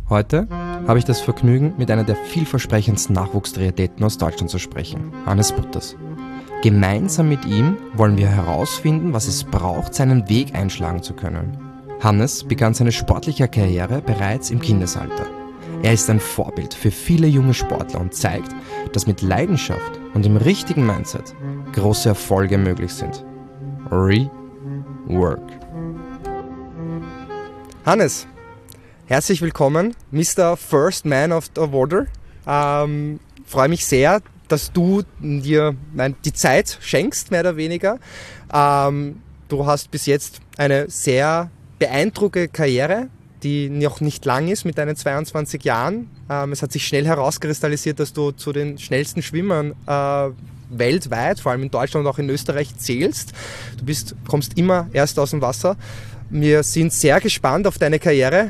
Heute habe ich das Vergnügen, mit einer der vielversprechendsten Nachwuchstriathleten aus Deutschland zu sprechen, Hannes Butters. Gemeinsam mit ihm wollen wir herausfinden, was es braucht, seinen Weg einschlagen zu können. Hannes begann seine sportliche Karriere bereits im Kindesalter. Er ist ein Vorbild für viele junge Sportler und zeigt, dass mit Leidenschaft und dem richtigen Mindset große Erfolge möglich sind. Rework. Hannes, herzlich willkommen, Mr. First Man of the Water. Freue mich sehr, dass du dir die Zeit schenkst, mehr oder weniger. Du hast bis jetzt eine sehr beeindruckende Karriere, die noch nicht lang ist mit deinen 22 Jahren. Es hat sich schnell herauskristallisiert, dass du zu den schnellsten Schwimmern weltweit, vor allem in Deutschland und auch in Österreich, zählst. Du kommst immer erst aus dem Wasser. Wir sind sehr gespannt auf deine Karriere.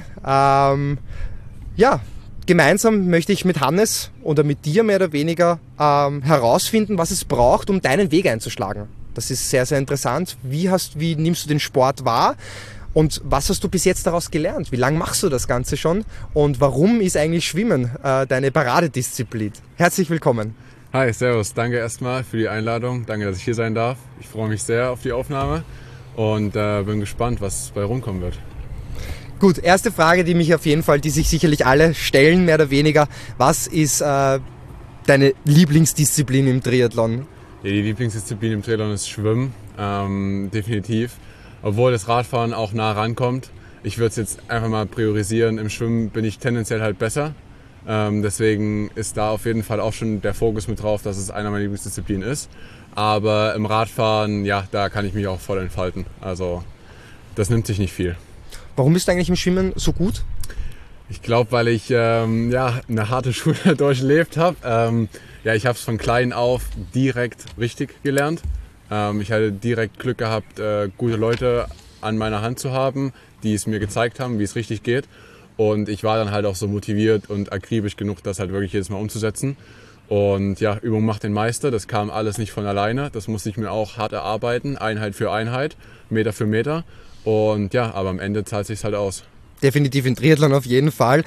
Gemeinsam möchte ich mit Hannes oder mit dir mehr oder weniger herausfinden, was es braucht, um deinen Weg einzuschlagen. Das ist sehr, sehr interessant. Wie nimmst du den Sport wahr? Und was hast du bis jetzt daraus gelernt? Wie lange machst du das Ganze schon? Und warum ist eigentlich Schwimmen deine Paradedisziplin? Herzlich willkommen. Hi, servus. Danke erstmal für die Einladung. Danke, dass ich hier sein darf. Ich freue mich sehr auf die Aufnahme und bin gespannt, was bei rumkommen wird. Gut, erste Frage, die sich sicherlich alle stellen, mehr oder weniger. Was ist deine Lieblingsdisziplin im Triathlon? Ja, die Lieblingsdisziplin im Triathlon ist Schwimmen, definitiv. Obwohl das Radfahren auch nah rankommt. Ich würde es jetzt einfach mal priorisieren. Im Schwimmen bin ich tendenziell halt besser. Deswegen ist da auf jeden Fall auch schon der Fokus mit drauf, dass es einer meiner Lieblingsdisziplinen ist. Aber im Radfahren, ja, da kann ich mich auch voll entfalten. Also das nimmt sich nicht viel. Warum bist du eigentlich im Schwimmen so gut? Ich glaube, weil ich eine harte Schule durchlebt habe. Ich habe es von klein auf direkt richtig gelernt. Ich hatte direkt Glück gehabt, gute Leute an meiner Hand zu haben, die es mir gezeigt haben, wie es richtig geht. Und ich war dann halt auch so motiviert und akribisch genug, das halt wirklich jedes Mal umzusetzen. Und ja, Übung macht den Meister, das kam alles nicht von alleine. Das musste ich mir auch hart erarbeiten, Einheit für Einheit, Meter für Meter. Und ja, aber am Ende zahlt es sich halt aus. Definitiv in Triathlon auf jeden Fall.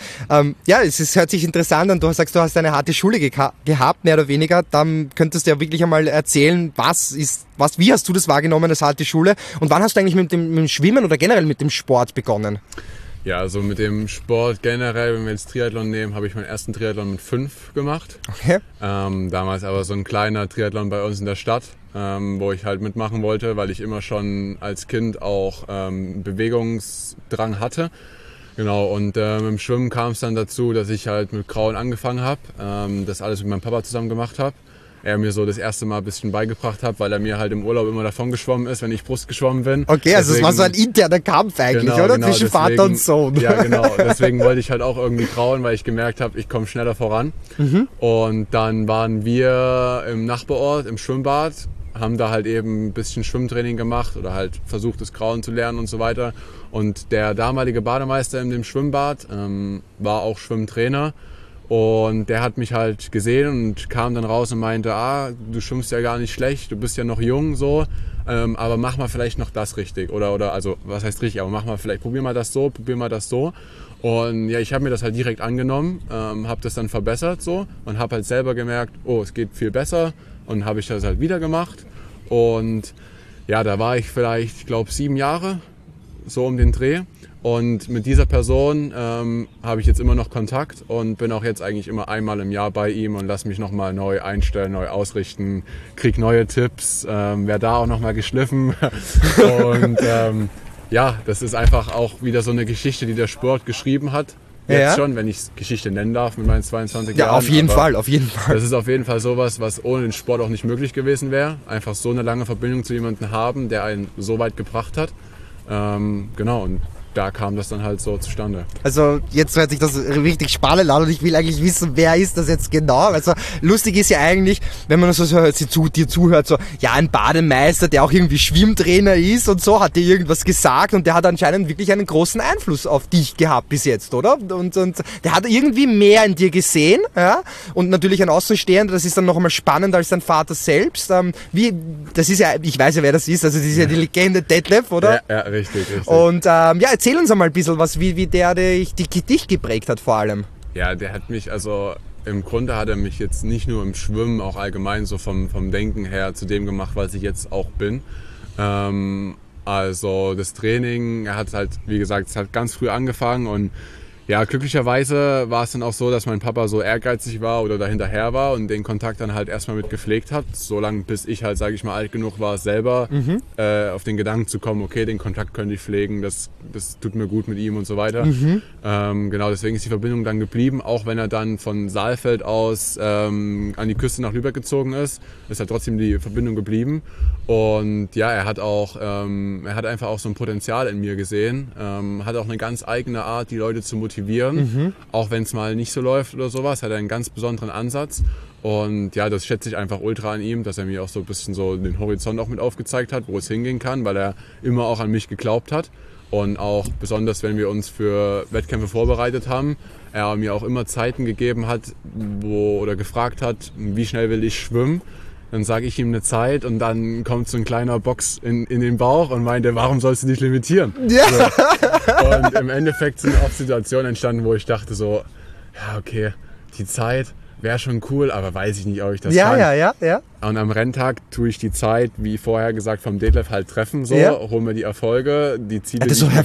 Hört sich interessant an. Du sagst, du hast eine harte Schule gehabt, mehr oder weniger. Dann könntest du ja wirklich einmal erzählen, wie hast du das wahrgenommen, als harte Schule? Und wann hast du eigentlich mit dem Schwimmen oder generell mit dem Sport begonnen? Ja, also mit dem Sport generell, wenn wir jetzt Triathlon nehmen, habe ich meinen ersten Triathlon mit 5 gemacht. Okay. Damals aber so ein kleiner Triathlon bei uns in der Stadt, wo ich halt mitmachen wollte, weil ich immer schon als Kind auch Bewegungsdrang hatte. Genau, und im Schwimmen kam es dann dazu, dass ich halt mit Krauen angefangen habe, das alles mit meinem Papa zusammen gemacht habe. Er mir so das erste Mal ein bisschen beigebracht hat, weil er mir halt im Urlaub immer davon geschwommen ist, wenn ich Brust geschwommen bin. Okay, also es war so ein interner Kampf eigentlich, oder? Genau, zwischen Vater und Sohn. Ja, genau. Deswegen wollte ich halt auch irgendwie krauen, weil ich gemerkt habe, ich komme schneller voran. Mhm. Und dann waren wir im Nachbarort, im Schwimmbad, haben da halt eben ein bisschen Schwimmtraining gemacht oder halt versucht, das Krauen zu lernen und so weiter. Und der damalige Bademeister in dem Schwimmbad war auch Schwimmtrainer. Und der hat mich halt gesehen und kam dann raus und meinte, du schwimmst ja gar nicht schlecht, du bist ja noch jung so, aber mach mal vielleicht noch das richtig. Oder also, was heißt richtig, aber probier mal das so. Und ja, ich habe mir das halt direkt angenommen, habe das dann verbessert so und habe halt selber gemerkt, es geht viel besser, und habe ich das halt wieder gemacht. Und ja, da war ich vielleicht, ich glaube, 7 Jahre, so um den Dreh. Und mit dieser Person habe ich jetzt immer noch Kontakt und bin auch jetzt eigentlich immer einmal im Jahr bei ihm und lasse mich nochmal neu einstellen, neu ausrichten, kriege neue Tipps, werde da auch nochmal geschliffen. Und das ist einfach auch wieder so eine Geschichte, die der Sport geschrieben hat. Jetzt schon, wenn ich es Geschichte nennen darf mit meinen 22 Jahren. Ja, auf jeden Fall. Das ist auf jeden Fall sowas, was ohne den Sport auch nicht möglich gewesen wäre. Einfach so eine lange Verbindung zu jemandem haben, der einen so weit gebracht hat. Und da kam das dann halt so zustande. Also jetzt hört sich das richtig spannend an und ich will eigentlich wissen, wer ist das jetzt genau? Also lustig ist ja eigentlich, wenn man so dir zuhört, so, ja, ein Bademeister, der auch irgendwie Schwimmtrainer ist und so, hat dir irgendwas gesagt und der hat anscheinend wirklich einen großen Einfluss auf dich gehabt bis jetzt, oder? Und der hat irgendwie mehr in dir gesehen, ja? Und natürlich ein Außenstehender, das ist dann noch einmal spannender als dein Vater selbst. Das ist ja, ich weiß ja, wer das ist, also das ist ja die Legende Detlef, oder? Ja, richtig. Und jetzt erzähl uns einmal ein bisschen was, wie der dich geprägt hat vor allem. Ja, der hat mich, also im Grunde hat er mich jetzt nicht nur im Schwimmen, auch allgemein so vom Denken her zu dem gemacht, was ich jetzt auch bin. Also das Training, er hat halt, wie gesagt, es hat ganz früh angefangen und ja, glücklicherweise war es dann auch so, dass mein Papa so ehrgeizig war oder dahinterher war und den Kontakt dann halt erstmal mit gepflegt hat, solange bis ich halt, sage ich mal, alt genug war, selber auf den Gedanken zu kommen, okay, den Kontakt könnte ich pflegen, das tut mir gut mit ihm und so weiter. Genau, deswegen ist die Verbindung dann geblieben, auch wenn er dann von Saalfeld aus an die Küste nach Lübeck gezogen ist halt trotzdem die Verbindung geblieben. Und ja, er hat einfach auch so ein Potenzial in mir gesehen, hat auch eine ganz eigene Art, die Leute zu motivieren, auch wenn es mal nicht so läuft oder sowas, hat er einen ganz besonderen Ansatz. Und ja, das schätze ich einfach ultra an ihm, dass er mir auch so ein bisschen so den Horizont auch mit aufgezeigt hat, wo es hingehen kann, weil er immer auch an mich geglaubt hat. Und auch besonders, wenn wir uns für Wettkämpfe vorbereitet haben, er mir auch immer Zeiten gegeben hat, oder gefragt hat, wie schnell will ich schwimmen. Dann sage ich ihm eine Zeit und dann kommt so ein kleiner Box in den Bauch und meinte, warum sollst du dich limitieren? Ja. So. Und im Endeffekt sind auch Situationen entstanden, wo ich dachte so, ja okay, die Zeit wäre schon cool, aber weiß ich nicht, ob ich das kann. Ja. Und am Renntag tue ich die Zeit, wie vorher gesagt, vom Detlef halt treffen, so, hole mir die Erfolge, die Ziele, das ist so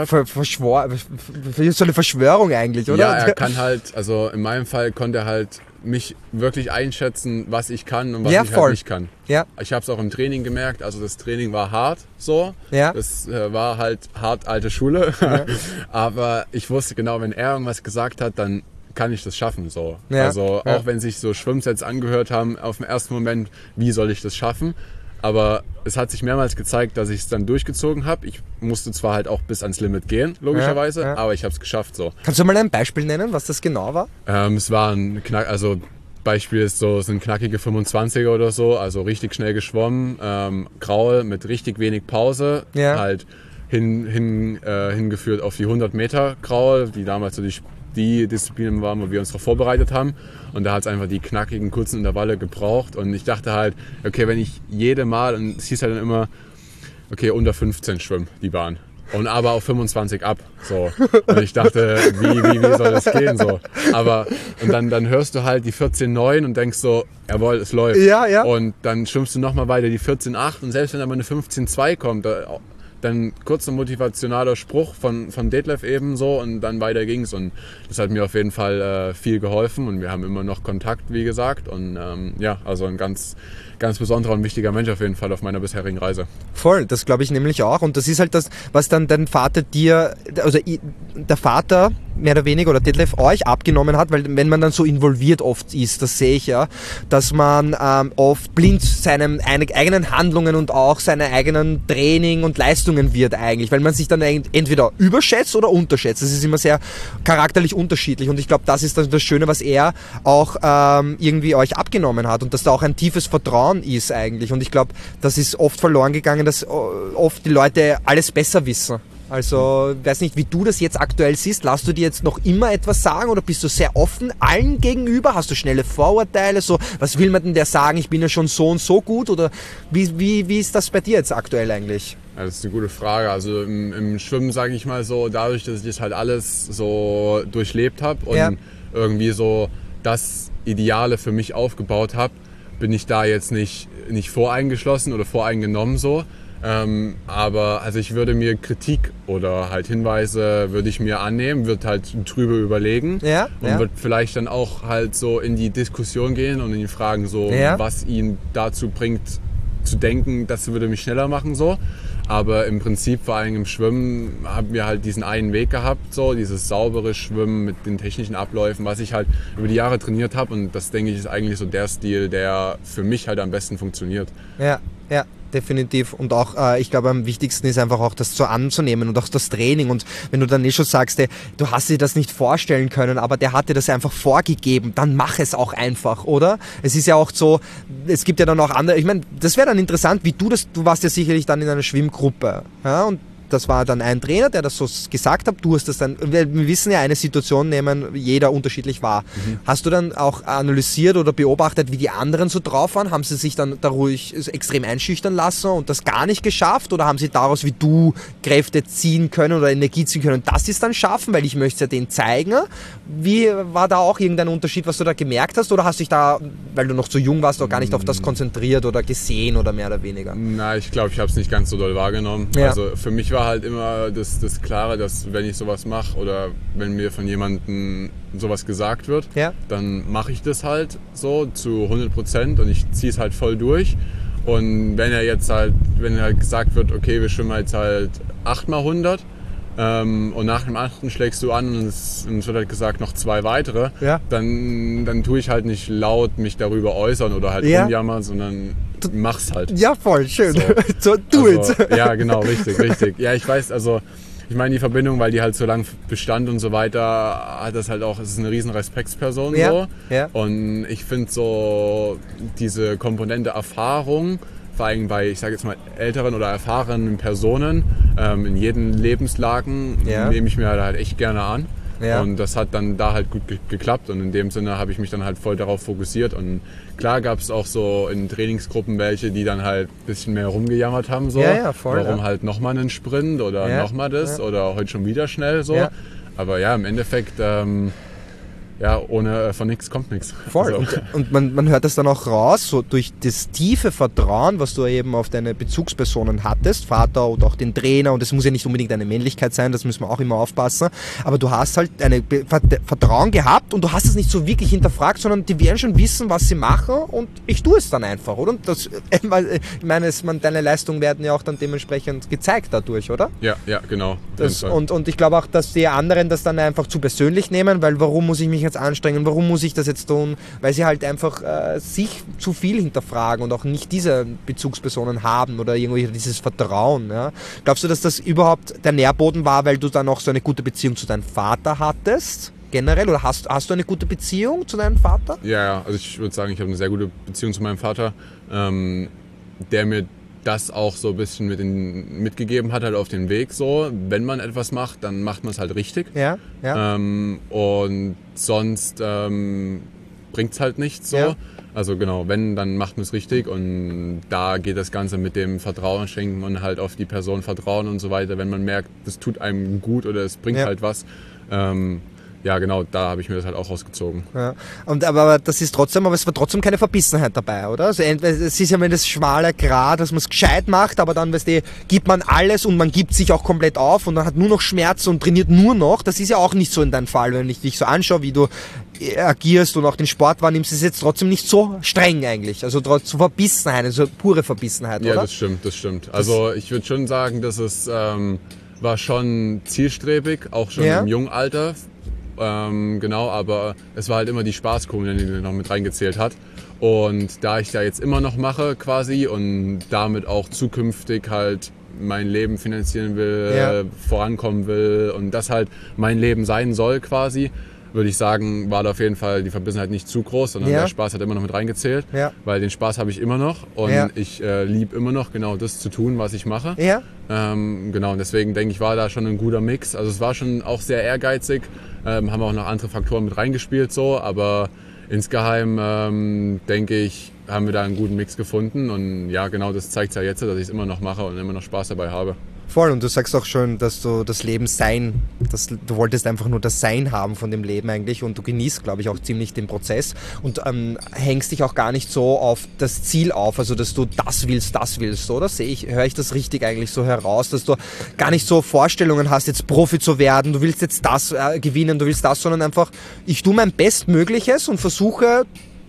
so eine Verschwörung eigentlich, oder? Ja, er kann halt, also in meinem Fall konnte er halt mich wirklich einschätzen, was ich kann und was ich halt nicht kann. Ja. Ich habe es auch im Training gemerkt, also das Training war hart, so. Ja. Das war halt hart alte Schule, aber ich wusste genau, wenn er irgendwas gesagt hat, dann kann ich das schaffen, so. Ja. Also auch wenn sich so Schwimmsets angehört haben, auf den ersten Moment, wie soll ich das schaffen? Aber es hat sich mehrmals gezeigt, dass ich es dann durchgezogen habe. Ich musste zwar halt auch bis ans Limit gehen, logischerweise, aber ich habe es geschafft, so. Kannst du mal ein Beispiel nennen, was das genau war? Es war ein Beispiel ist so ein knackige 25er oder so, also richtig schnell geschwommen, Graul mit richtig wenig Pause, halt hingeführt auf die 100 Meter Graul, die damals so die Disziplinen waren, wo wir uns darauf vorbereitet haben. Und da hat es einfach die knackigen, kurzen Intervalle gebraucht. Und ich dachte halt, okay, wenn ich und es hieß halt dann immer, okay, unter 15 schwimmen, die Bahn. Und aber auf 25 ab. So. Und ich dachte, wie soll das gehen? So. Und dann hörst du halt die 14,9 und denkst so, jawohl, es läuft. Ja. Und dann schwimmst du nochmal weiter die 14,8 und selbst wenn aber eine 15,2 kommt, dann kurzer motivationaler Spruch von Detlef eben so und dann weiter ging's und das hat mir auf jeden Fall viel geholfen und wir haben immer noch Kontakt, wie gesagt und also ein ganz, ganz besonderer und wichtiger Mensch auf jeden Fall auf meiner bisherigen Reise. Voll, das glaube ich nämlich auch und das ist halt das, was dann dein Vater der Vater mehr oder weniger oder Detlef euch abgenommen hat, weil wenn man dann so involviert oft ist, das sehe ich ja, dass man oft blind seinen eigenen Handlungen und auch seine eigenen Training und Leistungen wird eigentlich, weil man sich dann entweder überschätzt oder unterschätzt. Das ist immer sehr charakterlich unterschiedlich und ich glaube, das ist das Schöne, was er auch irgendwie euch abgenommen hat und dass da auch ein tiefes Vertrauen ist eigentlich und ich glaube, das ist oft verloren gegangen, dass oft die Leute alles besser wissen. Also, weiß nicht, wie du das jetzt aktuell siehst. Lass du dir jetzt noch immer etwas sagen oder bist du sehr offen allen gegenüber? Hast du schnelle Vorurteile? So, was will man denn der sagen? Ich bin ja schon so und so gut oder wie ist das bei dir jetzt aktuell eigentlich? Ja, das ist eine gute Frage. Also im Schwimmen, sage ich mal so, dadurch, dass ich das halt alles so durchlebt habe und irgendwie so das Ideale für mich aufgebaut habe, bin ich da jetzt nicht voreingeschlossen oder voreingenommen so. Aber also ich würde mir Kritik oder halt Hinweise würde ich mir annehmen, würde halt drüber überlegen und würde vielleicht dann auch halt so in die Diskussion gehen und ihn fragen so, was ihn dazu bringt zu denken, das würde mich schneller machen so. Aber im Prinzip, vor allem im Schwimmen, haben wir halt diesen einen Weg gehabt, so dieses saubere Schwimmen mit den technischen Abläufen, was ich halt über die Jahre trainiert habe und das denke ich ist eigentlich so der Stil, der für mich halt am besten funktioniert. Ja. Definitiv und auch, ich glaube, am wichtigsten ist einfach auch das so anzunehmen und auch das Training und wenn du dann schon sagst, du hast dir das nicht vorstellen können, aber der hat dir das einfach vorgegeben, dann mach es auch einfach, oder? Es ist ja auch so, es gibt ja dann auch andere, ich meine, das wäre dann interessant, du warst ja sicherlich dann in einer Schwimmgruppe, ja, und das war dann ein Trainer, der das so gesagt hat, du hast das dann, wir wissen ja, eine Situation nehmen jeder unterschiedlich wahr. Hast du dann auch analysiert oder beobachtet, wie die anderen so drauf waren? Haben sie sich dann da ruhig extrem einschüchtern lassen und das gar nicht geschafft oder haben sie daraus wie du Kräfte ziehen können oder Energie ziehen können und das ist dann schaffen, weil ich möchte es ja denen zeigen? Wie war da auch irgendein Unterschied, was du da gemerkt hast oder hast du dich da, weil du noch zu jung warst, auch gar nicht auf das konzentriert oder gesehen oder mehr oder weniger? Na, ich glaube, ich habe es nicht ganz so doll wahrgenommen. Ja. Also für mich war halt immer das Klare, dass wenn ich sowas mache oder wenn mir von jemandem sowas gesagt wird, dann mache ich das halt so zu 100% und ich ziehe es halt voll durch. Und wenn halt gesagt wird, okay, wir schwimmen jetzt halt 8x100 und nach dem 8. schlägst du an und es wird halt gesagt, noch 2 weitere, dann tue ich halt nicht laut mich darüber äußern oder halt rumjammern, sondern mach's halt. Ja, voll, schön. So, do it. Ja, genau, richtig. Ja, ich weiß, also ich meine die Verbindung, weil die halt so lange bestand und so weiter, hat das halt auch, es ist eine riesen Respektsperson so. Ja. Und ich finde so diese Komponente Erfahrung, vor allem bei, ich sage jetzt mal, älteren oder erfahrenen Personen in jeden Lebenslagen nehme ich mir halt echt gerne an. Ja. Und das hat dann da halt gut geklappt und in dem Sinne habe ich mich dann halt voll darauf fokussiert und klar gab es auch so in Trainingsgruppen welche, die dann halt ein bisschen mehr rumgejammert haben, so. Voll, warum halt nochmal einen Sprint oder nochmal das oder heute schon wieder schnell so. Ja. Aber ja, im Endeffekt von nichts kommt nichts. Voll. Also. Und man hört das dann auch raus, so durch das tiefe Vertrauen, was du eben auf deine Bezugspersonen hattest, Vater oder auch den Trainer, und das muss ja nicht unbedingt eine Männlichkeit sein, das müssen wir auch immer aufpassen, aber du hast halt eine Vertrauen gehabt und du hast es nicht so wirklich hinterfragt, sondern die werden schon wissen, was sie machen und ich tue es dann einfach, oder? Und das, ich meine, deine Leistungen werden ja auch dann dementsprechend gezeigt dadurch, oder? Ja, genau. Und ich glaube auch, dass die anderen das dann einfach zu persönlich nehmen, weil warum muss ich mich jetzt anstrengen, warum muss ich das jetzt tun, weil sie halt einfach sich zu viel hinterfragen und auch nicht diese Bezugspersonen haben oder irgendwie dieses Vertrauen. Ja? Glaubst du, dass das überhaupt der Nährboden war, weil du dann auch so eine gute Beziehung zu deinem Vater hattest? Generell? Oder hast du eine gute Beziehung zu deinem Vater? Ja, also ich würde sagen, ich habe eine sehr gute Beziehung zu meinem Vater, der mir das auch so ein bisschen mitgegeben hat, halt auf den Weg so. Wenn man etwas macht, dann macht man es halt richtig. Ja. Und sonst bringt es halt nichts so. Ja. Also genau, wenn, dann macht man es richtig und da geht das Ganze mit dem Vertrauen schenken und halt auf die Person vertrauen und so weiter. Wenn man merkt, das tut einem gut oder es bringt halt was, ja, genau, da habe ich mir das halt auch rausgezogen. Ja. Aber das ist trotzdem, aber es war trotzdem keine Verbissenheit dabei, oder? Also es ist ja immer das schmale Grat, dass man es gescheit macht, aber dann, gibt man alles und man gibt sich auch komplett auf und dann hat nur noch Schmerzen und trainiert nur noch. Das ist ja auch nicht so in deinem Fall, wenn ich dich so anschaue, wie du agierst und auch den Sport wahrnimmst, ist jetzt trotzdem nicht so streng eigentlich. Also trotzdem Verbissenheit, also pure Verbissenheit, oder? Ja, das stimmt. Also ich würde schon sagen, dass es war schon zielstrebig, auch schon im jungen Alter. Genau, aber es war halt immer die Spaßkomponente, die noch mit reingezählt hat. Und da ich da jetzt immer noch mache quasi und damit auch zukünftig halt mein Leben finanzieren will, vorankommen will und das halt mein Leben sein soll quasi, würde ich sagen, war da auf jeden Fall die Verbissenheit nicht zu groß, sondern der Spaß hat immer noch mit reingezählt, weil den Spaß habe ich immer noch und ich liebe immer noch genau das zu tun, was ich mache. Ja. Genau, und deswegen denke ich, war da schon ein guter Mix. Also es war schon auch sehr ehrgeizig, haben auch noch andere Faktoren mit reingespielt so, aber insgeheim denke ich, haben wir da einen guten Mix gefunden und ja, genau das zeigt es ja jetzt, dass ich es immer noch mache und immer noch Spaß dabei habe. Voll, und du sagst auch schon, dass du das Leben du wolltest einfach nur das Sein haben von dem Leben eigentlich und du genießt, glaube ich, auch ziemlich den Prozess und hängst dich auch gar nicht so auf das Ziel auf, also dass du das willst, oder? Höre ich das richtig eigentlich so heraus, dass du gar nicht so Vorstellungen hast, jetzt Profi zu werden, du willst jetzt das gewinnen, du willst das, sondern einfach, ich tue mein Bestmögliches und versuche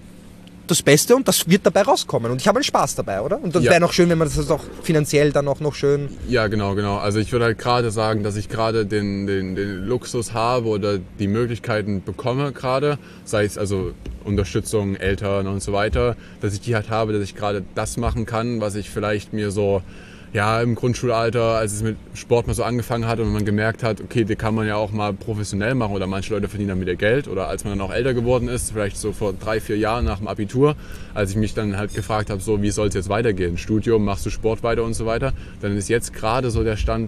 das Beste und das wird dabei rauskommen. Und ich habe einen Spaß dabei, oder? Und das wäre noch schön, wenn man das auch finanziell dann auch noch schön... Ja, genau. Also ich würde halt gerade sagen, dass ich gerade den Luxus habe oder die Möglichkeiten bekomme gerade, sei es also Unterstützung, Eltern und so weiter, dass ich die halt habe, dass ich gerade das machen kann, was ich vielleicht mir so... Ja, im Grundschulalter, als es mit Sport mal so angefangen hat und man gemerkt hat, okay, den kann man ja auch mal professionell machen oder manche Leute verdienen damit ihr Geld oder als man dann auch älter geworden ist, vielleicht so vor 3-4 Jahren nach dem Abitur, als ich mich dann halt gefragt habe, so wie soll es jetzt weitergehen? Studium, machst du Sport weiter und so weiter, dann ist jetzt gerade so der Stand,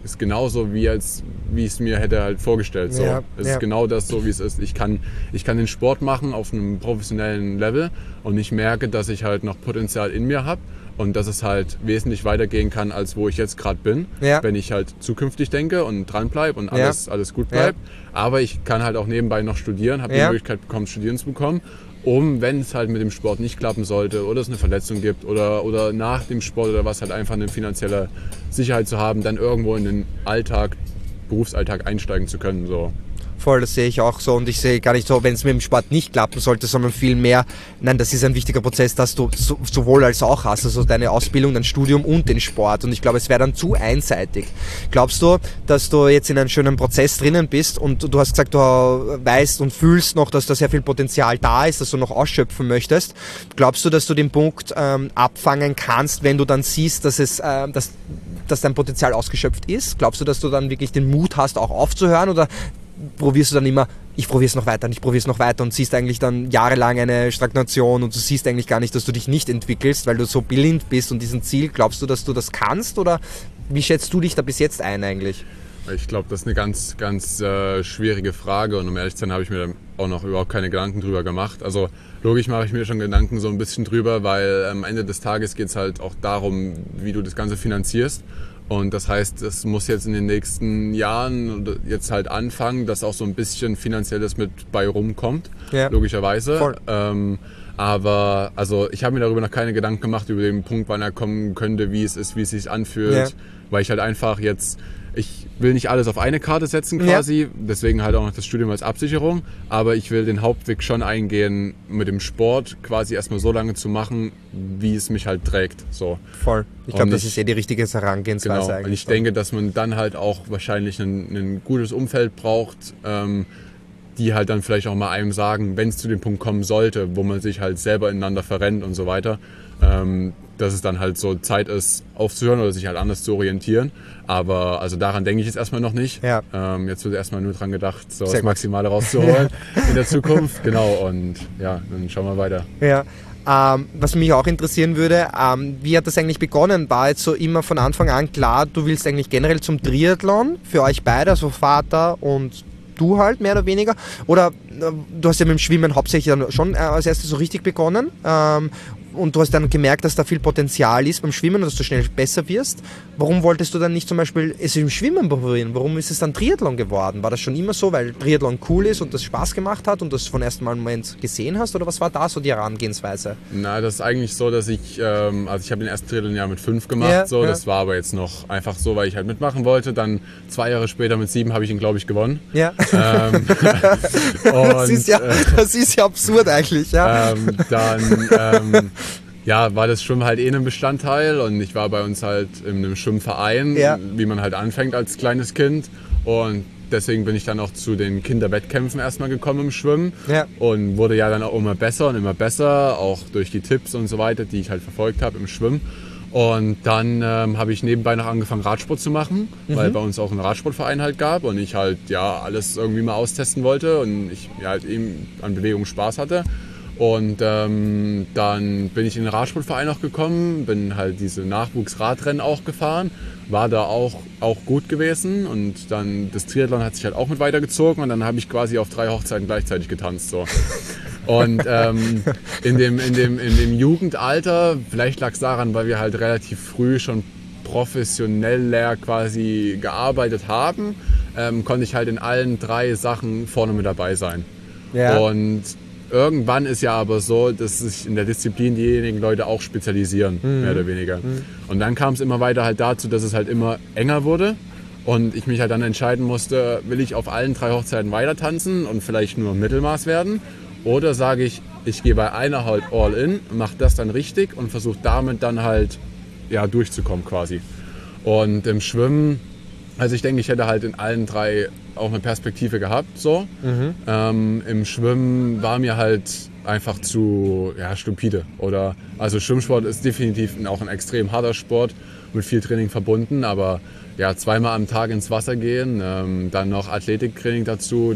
ist genauso wie ich es mir hätte halt vorgestellt. So. Es ist genau das so, wie es ist. Ich kann den Sport machen auf einem professionellen Level und ich merke, dass ich halt noch Potenzial in mir habe und dass es halt wesentlich weitergehen kann, als wo ich jetzt gerade bin, wenn ich halt zukünftig denke und dranbleibe und alles gut bleibt. Aber ich kann halt auch nebenbei noch studieren, habe die Möglichkeit bekommen, studieren zu bekommen, wenn es halt mit dem Sport nicht klappen sollte oder es eine Verletzung gibt oder nach dem Sport oder was, halt einfach eine finanzielle Sicherheit zu haben, dann irgendwo in den Berufsalltag einsteigen zu können. So. Voll, das sehe ich auch so und ich sehe gar nicht so, wenn es mit dem Sport nicht klappen sollte, sondern viel mehr, nein, das ist ein wichtiger Prozess, dass du sowohl als auch hast, also deine Ausbildung, dein Studium und den Sport und ich glaube, es wäre dann zu einseitig. Glaubst du, dass du jetzt in einem schönen Prozess drinnen bist und du hast gesagt, du weißt und fühlst noch, dass da sehr viel Potenzial da ist, dass du noch ausschöpfen möchtest. Glaubst du, dass du den Punkt abfangen kannst, wenn du dann siehst, dass dein Potenzial ausgeschöpft ist? Glaubst du, dass du dann wirklich den Mut hast, auch aufzuhören oder probierst du dann immer, ich probiere es noch weiter und siehst eigentlich dann jahrelang eine Stagnation und du siehst eigentlich gar nicht, dass du dich nicht entwickelst, weil du so blind bist und diesen Ziel, glaubst du, dass du das kannst oder wie schätzt du dich da bis jetzt ein eigentlich? Ich glaube, das ist eine ganz, ganz schwierige Frage und um ehrlich zu sein, habe ich mir auch noch überhaupt keine Gedanken drüber gemacht. Also logisch mache ich mir schon Gedanken so ein bisschen drüber, weil am Ende des Tages geht es halt auch darum, wie du das Ganze finanzierst. Und das heißt, es muss jetzt in den nächsten Jahren jetzt halt anfangen, dass auch so ein bisschen Finanzielles mit bei rumkommt, logischerweise. Aber also ich habe mir darüber noch keine Gedanken gemacht, über den Punkt, wann er kommen könnte, wie es ist, wie es sich anfühlt. Weil ich halt einfach ich will nicht alles auf eine Karte setzen quasi, deswegen halt auch noch das Studium als Absicherung, aber ich will den Hauptweg schon eingehen, mit dem Sport quasi erstmal so lange zu machen, wie es mich halt trägt. So. Voll. Ich glaube, das ist die richtige Herangehensweise eigentlich. Und ich denke, dass man dann halt auch wahrscheinlich ein gutes Umfeld braucht, die halt dann vielleicht auch mal einem sagen, wenn es zu dem Punkt kommen sollte, wo man sich halt selber ineinander verrennt und so weiter, dass es dann halt so Zeit ist, aufzuhören oder sich halt anders zu orientieren. Aber also daran denke ich jetzt erstmal noch nicht. Jetzt wird erstmal nur dran gedacht, so das Maximale rauszuholen in der Zukunft. Genau, und ja, dann schauen wir weiter. Was mich auch interessieren würde, wie hat das eigentlich begonnen? War jetzt so immer von Anfang an klar, du willst eigentlich generell zum Triathlon für euch beide, also Vater und du halt mehr oder weniger? Oder du hast ja mit dem Schwimmen hauptsächlich dann schon als erstes so richtig begonnen und du hast dann gemerkt, dass da viel Potenzial ist beim Schwimmen und dass du schnell besser wirst. Warum wolltest du dann nicht zum Beispiel es im Schwimmen probieren? Warum ist es dann Triathlon geworden? War das schon immer so, weil Triathlon cool ist und das Spaß gemacht hat und das von ersten Moment gesehen hast? Oder was war da so die Herangehensweise? Na, das ist eigentlich so, dass ich habe den ersten Triathlon ja mit 5 gemacht. Das war aber jetzt noch einfach so, weil ich halt mitmachen wollte. Dann 2 Jahre später mit 7 habe ich ihn, glaube ich, gewonnen. Das ist ja absurd eigentlich. War das Schwimmen halt ein Bestandteil und ich war bei uns halt in einem Schwimmverein, wie man halt anfängt als kleines Kind und deswegen bin ich dann auch zu den Kinderwettkämpfen erstmal gekommen im Schwimmen und wurde ja dann auch immer besser, auch durch die Tipps und so weiter, die ich halt verfolgt habe im Schwimmen. Und dann habe ich nebenbei noch angefangen Radsport zu machen, weil bei uns auch einen Radsportverein halt gab und ich halt alles irgendwie mal austesten wollte und ich halt eben an Bewegung Spaß hatte. Und dann bin ich in den Radsportverein auch gekommen, bin halt diese Nachwuchsradrennen auch gefahren, war da auch gut gewesen und dann das Triathlon hat sich halt auch mit weitergezogen und dann habe ich quasi auf 3 Hochzeiten gleichzeitig getanzt. So. Und in dem Jugendalter, vielleicht lag es daran, weil wir halt relativ früh schon professioneller quasi gearbeitet haben, konnte ich halt in allen 3 Sachen vorne mit dabei sein. Und irgendwann ist ja aber so, dass sich in der Disziplin diejenigen Leute auch spezialisieren, mehr oder weniger. Und dann kam es immer weiter halt dazu, dass es halt immer enger wurde und ich mich halt dann entscheiden musste, will ich auf allen 3 Hochzeiten weiter tanzen und vielleicht nur Mittelmaß werden oder sage ich, ich gehe bei einer halt all in, mache das dann richtig und versuche damit dann halt durchzukommen quasi. Und im Schwimmen, also ich denke, ich hätte halt in allen 3 auch eine Perspektive gehabt. So. Im Schwimmen war mir halt einfach zu stupide. Also Schwimmsport ist definitiv auch ein extrem harter Sport, mit viel Training verbunden, aber 2-mal am Tag ins Wasser gehen, dann noch Athletiktraining dazu, das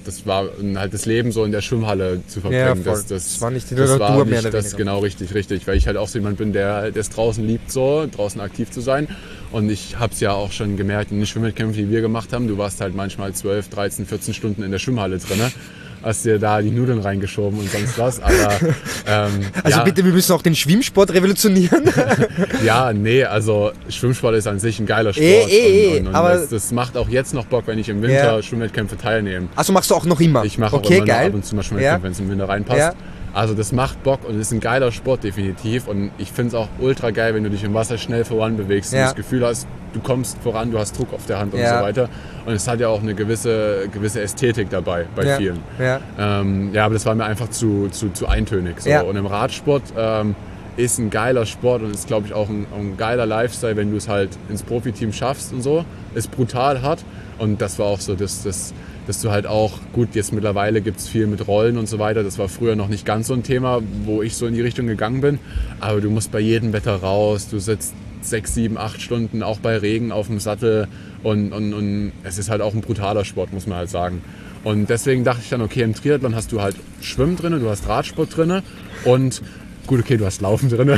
das war halt das Leben so in der Schwimmhalle zu verbringen. Ja, das war nicht in der Natur mehr oder weniger. Genau, richtig, weil ich halt auch so jemand bin, der es draußen liebt, so draußen aktiv zu sein. Und ich habe es ja auch schon gemerkt in den Schwimmwettkämpfen, die wir gemacht haben, du warst halt manchmal 12, 13, 14 Stunden in der Schwimmhalle drin. Hast dir da die Nudeln reingeschoben und sonst was. Aber, bitte, wir müssen auch den Schwimmsport revolutionieren. Ja, nee, also Schwimmsport ist an sich ein geiler Sport. Aber das macht auch jetzt noch Bock, wenn ich im Winter Schwimmwettkämpfe teilnehme. Also machst du auch noch immer? Ich mache auch immer noch ab und zu mal Schwimmwettkämpfe, wenn es im Winter reinpasst. Ja. Also das macht Bock und ist ein geiler Sport definitiv. Und ich finde es auch ultra geil, wenn du dich im Wasser schnell voran bewegst und das Gefühl hast, du kommst voran, du hast Druck auf der Hand und so weiter. Und es hat ja auch eine gewisse Ästhetik dabei bei vielen. Ja. Aber das war mir einfach zu eintönig. So. Ja. Und im Radsport ist ein geiler Sport und ist, glaube ich, auch ein geiler Lifestyle, wenn du es halt ins Profiteam schaffst und so. Ist brutal hart. Und das war auch so dass du halt auch, gut, jetzt mittlerweile gibt es viel mit Rollen und so weiter, das war früher noch nicht ganz so ein Thema, wo ich so in die Richtung gegangen bin, aber du musst bei jedem Wetter raus, du sitzt 6, 7, 8 Stunden auch bei Regen auf dem Sattel und es ist halt auch ein brutaler Sport, muss man halt sagen. Und deswegen dachte ich dann, okay, im Triathlon hast du halt Schwimmen drin, du hast Radsport drin und gut, okay, du hast Laufen drin.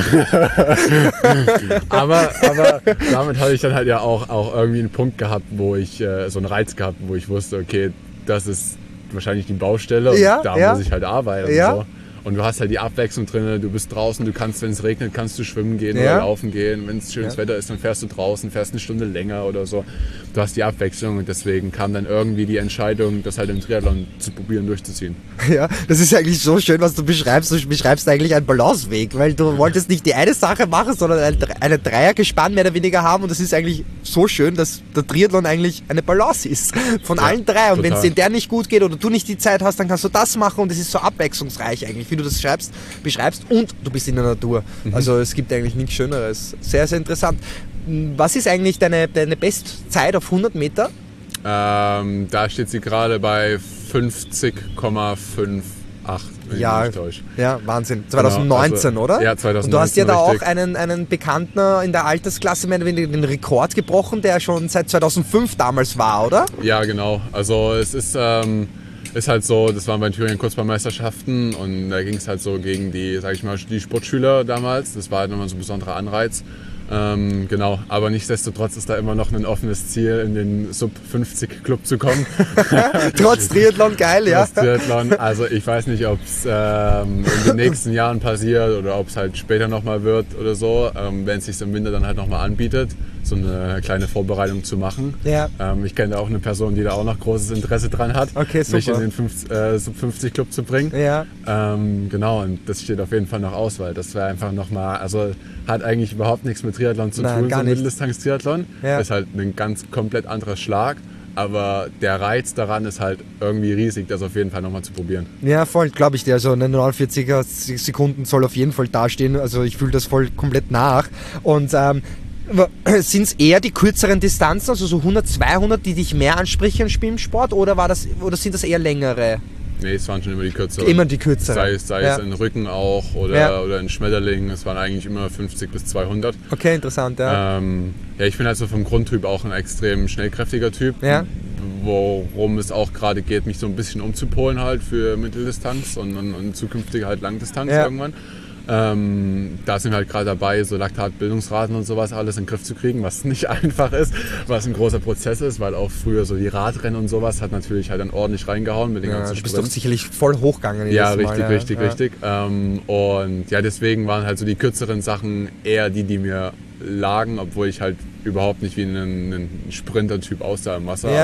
aber damit hatte ich dann halt ja auch irgendwie einen Punkt gehabt, wo ich so einen Reiz gehabt, wo ich wusste, okay, das ist wahrscheinlich die Baustelle und da muss ich halt arbeiten und so. Und du hast halt die Abwechslung drin, du bist draußen, du kannst, wenn es regnet, kannst du schwimmen gehen oder laufen gehen. Wenn es schönes Wetter ist, dann fährst du draußen, fährst eine Stunde länger oder so. Du hast die Abwechslung und deswegen kam dann irgendwie die Entscheidung, das halt im Triathlon zu probieren, durchzuziehen. Ja, das ist eigentlich so schön, was du beschreibst. Du beschreibst eigentlich einen Balanceweg, weil du wolltest nicht die eine Sache machen, sondern eine Dreiergespann mehr oder weniger haben und das ist eigentlich so schön, dass der Triathlon eigentlich eine Balance ist von allen drei. Und wenn es dir der nicht gut geht oder du nicht die Zeit hast, dann kannst du das machen und es ist so abwechslungsreich eigentlich, wie du das beschreibst und du bist in der Natur. Also es gibt eigentlich nichts Schöneres. Sehr, sehr interessant. Was ist eigentlich deine Bestzeit auf 100 Meter? Da steht sie gerade bei 50,58. Ja, Wahnsinn. 2019, genau, also, oder? Ja, 2019. Und du hast ja da auch einen Bekannten in der Altersklasse, den Rekord gebrochen, der schon seit 2005 damals war, oder? Ja, genau. Also es ist halt so, das waren bei den Thüringen Kurzbahnmeisterschaften und da ging es halt so gegen die, sag ich mal, die Sportschüler damals. Das war halt nochmal so ein besonderer Anreiz. Genau, aber nichtsdestotrotz ist da immer noch ein offenes Ziel, in den Sub-50-Club zu kommen. Trotz Triathlon, geil, ja. Trotz Triathlon, also ich weiß nicht, ob es in den nächsten Jahren passiert oder ob es halt später nochmal wird oder so, wenn es sich im Winter dann halt nochmal anbietet, so eine kleine Vorbereitung zu machen. Ja. Ich kenne da auch eine Person, die da auch noch großes Interesse dran hat, mich in den Sub-50-Club zu bringen. Ja. Genau, und das steht auf jeden Fall noch aus, weil das wäre einfach nochmal, also hat eigentlich überhaupt nichts mit Triathlon zu tun, so Mitteldistanz-Triathlon. Ja. Ist halt ein ganz komplett anderer Schlag. Aber der Reiz daran ist halt irgendwie riesig, das auf jeden Fall nochmal zu probieren. Ja, voll, glaube ich dir. Also eine 49er Sekunden soll auf jeden Fall dastehen. Also ich fühle das voll komplett nach. Und sind es eher die kürzeren Distanzen, also so 100, 200, die dich mehr ansprechen im Schwimmsport? Oder sind das eher längere? Nee, es waren schon immer die kürzeren. Immer die kürzeren. Sei es in Rücken auch oder in Schmetterlingen. Es waren eigentlich immer 50 bis 200. Okay, interessant, ja. Ich bin halt so vom Grundtyp auch ein extrem schnellkräftiger Typ. Ja. Worum es auch gerade geht, mich so ein bisschen umzupolen halt für Mitteldistanz und zukünftige halt Langdistanz irgendwann. Da sind wir halt gerade dabei, so Laktatbildungsraten und sowas alles in den Griff zu kriegen, was nicht einfach ist, was ein großer Prozess ist, weil auch früher so die Radrennen und sowas hat natürlich halt dann ordentlich reingehauen mit den ganzen Sprints. Du bist doch sicherlich voll hochgegangen. Ja, richtig. Und ja, deswegen waren halt so die kürzeren Sachen eher die mir lagen, obwohl ich halt überhaupt nicht wie ein Sprinter-Typ aussah im Wasser.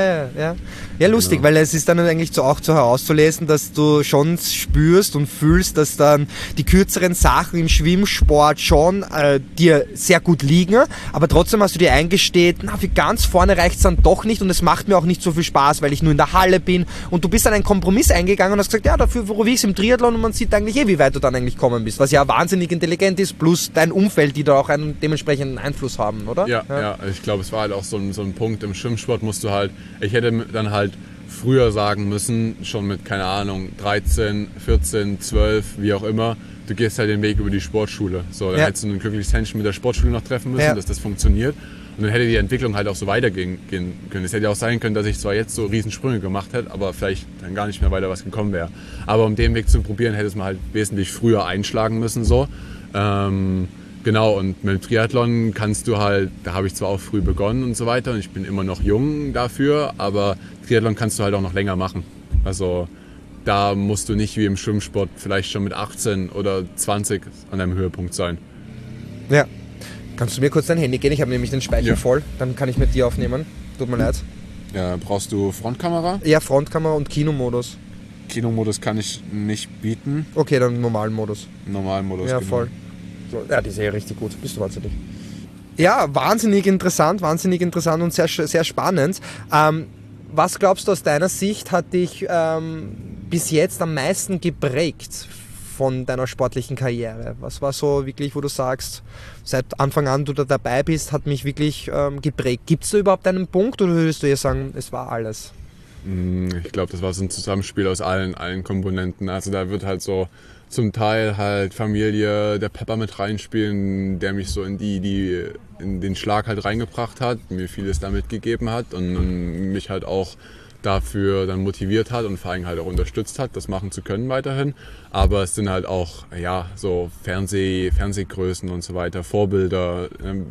Ja, lustig, weil es ist dann eigentlich auch so herauszulesen, dass du schon spürst und fühlst, dass dann die kürzeren Sachen im Schwimmsport schon dir sehr gut liegen, aber trotzdem hast du dir eingesteht, für ganz vorne reicht es dann doch nicht und es macht mir auch nicht so viel Spaß, weil ich nur in der Halle bin und du bist dann einen Kompromiss eingegangen und hast gesagt, ja, dafür probiere ich es im Triathlon und man sieht eigentlich wie weit du dann eigentlich kommen bist, was ja wahnsinnig intelligent ist, plus dein Umfeld, die da auch einen dementsprechenden Einfluss haben, oder? Ja, ich glaube, es war halt auch so ein Punkt im Schwimmsport, ich hätte dann halt früher sagen müssen, schon mit, keine Ahnung, 13, 14, 12, wie auch immer, du gehst halt den Weg über die Sportschule. So, dann hättest du ein glückliches Händchen mit der Sportschule noch treffen müssen, dass das funktioniert. Und dann hätte die Entwicklung halt auch so weitergehen können. Es hätte ja auch sein können, dass ich zwar jetzt so Riesensprünge gemacht hätte, aber vielleicht dann gar nicht mehr weiter was gekommen wäre. Aber um den Weg zu probieren, hätte es man halt wesentlich früher einschlagen müssen. So. Genau, und mit dem Triathlon kannst du halt, da habe ich zwar auch früh begonnen und so weiter und ich bin immer noch jung dafür, aber Triathlon kannst du halt auch noch länger machen. Also da musst du nicht wie im Schwimmsport vielleicht schon mit 18 oder 20 an deinem Höhepunkt sein. Ja. Kannst du mir kurz dein Handy geben? Ich habe nämlich den Speicher voll. Dann kann ich mit dir aufnehmen. Tut mir leid. Ja, brauchst du Frontkamera? Ja, Frontkamera und Kinomodus. Kinomodus kann ich nicht bieten. Okay, dann Normalmodus. Normalmodus, ja, genau. Voll. So, ja, die ist ja richtig gut. Bist du wahnsinnig. Ja, wahnsinnig interessant und sehr, sehr spannend. Was glaubst du aus deiner Sicht hat dich bis jetzt am meisten geprägt von deiner sportlichen Karriere? Was war so wirklich, wo du sagst, seit Anfang an du da dabei bist, hat mich wirklich geprägt? Gibt es da überhaupt einen Punkt oder würdest du eher sagen, es war alles? Ich glaube, das war so ein Zusammenspiel aus allen Komponenten. Also da wird halt so zum Teil halt Familie, der Papa mit reinspielen, der mich so in den Schlag halt reingebracht hat, mir vieles da mitgegeben hat und mich halt auch dafür dann motiviert hat und vor allem halt auch unterstützt hat, das machen zu können weiterhin. Aber es sind halt auch so Fernsehgrößen und so weiter, Vorbilder,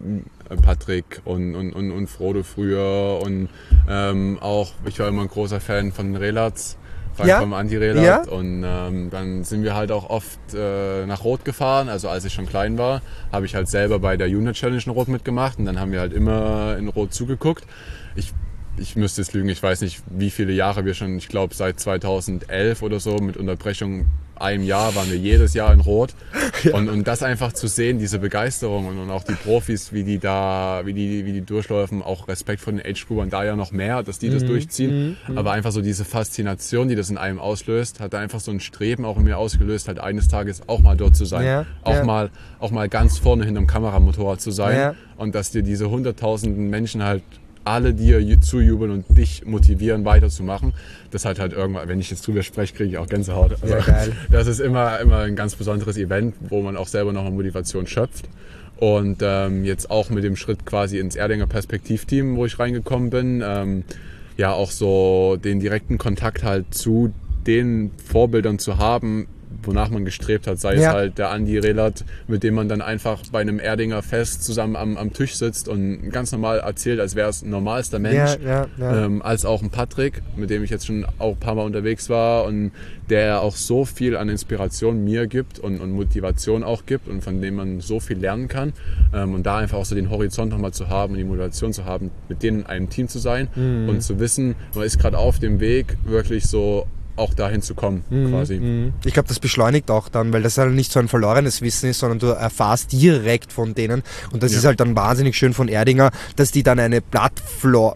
Patrick und Frodo früher und auch, ich war immer ein großer Fan von Relats, vom Anti-Relat. Ja. Und dann sind wir halt auch oft nach Rot gefahren. Also als ich schon klein war, habe ich halt selber bei der Junior Challenge in Rot mitgemacht und dann haben wir halt immer in Rot zugeguckt. Ich müsste jetzt lügen, ich weiß nicht, wie viele Jahre wir schon, ich glaube seit 2011 oder so, mit Unterbrechung einem Jahr waren wir jedes Jahr in Rot. Ja. Und das einfach zu sehen, diese Begeisterung und auch die Profis, wie die durchläufen, auch Respekt vor den Age-Groupern, da ja noch mehr, dass die das durchziehen. Aber einfach so diese Faszination, die das in einem auslöst, hat einfach so ein Streben auch in mir ausgelöst, halt eines Tages auch mal dort zu sein. Auch mal ganz vorne hinterm Kameramotorrad zu sein. Ja. Und dass dir diese 100.000 Menschen halt alle dir zujubeln und dich motivieren, weiterzumachen. Das hat halt irgendwann, wenn ich jetzt drüber spreche, kriege ich auch Gänsehaut. Also, ja, geil. Das ist immer ein ganz besonderes Event, wo man auch selber nochmal Motivation schöpft. Und jetzt auch mit dem Schritt quasi ins Erdinger Perspektivteam, wo ich reingekommen bin, auch so den direkten Kontakt halt zu den Vorbildern zu haben, wonach man gestrebt hat, sei es halt der Andi Relat, mit dem man dann einfach bei einem Erdinger Fest zusammen am Tisch sitzt und ganz normal erzählt, als wäre es ein normalster Mensch, als auch ein Patrick, mit dem ich jetzt schon auch ein paar Mal unterwegs war und der auch so viel an Inspiration mir gibt und Motivation auch gibt und von dem man so viel lernen kann und da einfach auch so den Horizont nochmal zu haben und die Motivation zu haben, mit denen in einem Team zu sein und zu wissen, man ist gerade auf dem Weg, wirklich so auch dahin zu kommen, quasi. Ich glaube, das beschleunigt auch dann, weil das halt nicht so ein verlorenes Wissen ist, sondern du erfahrst direkt von denen. Und das ist halt dann wahnsinnig schön von Erdinger, dass die dann eine Plattform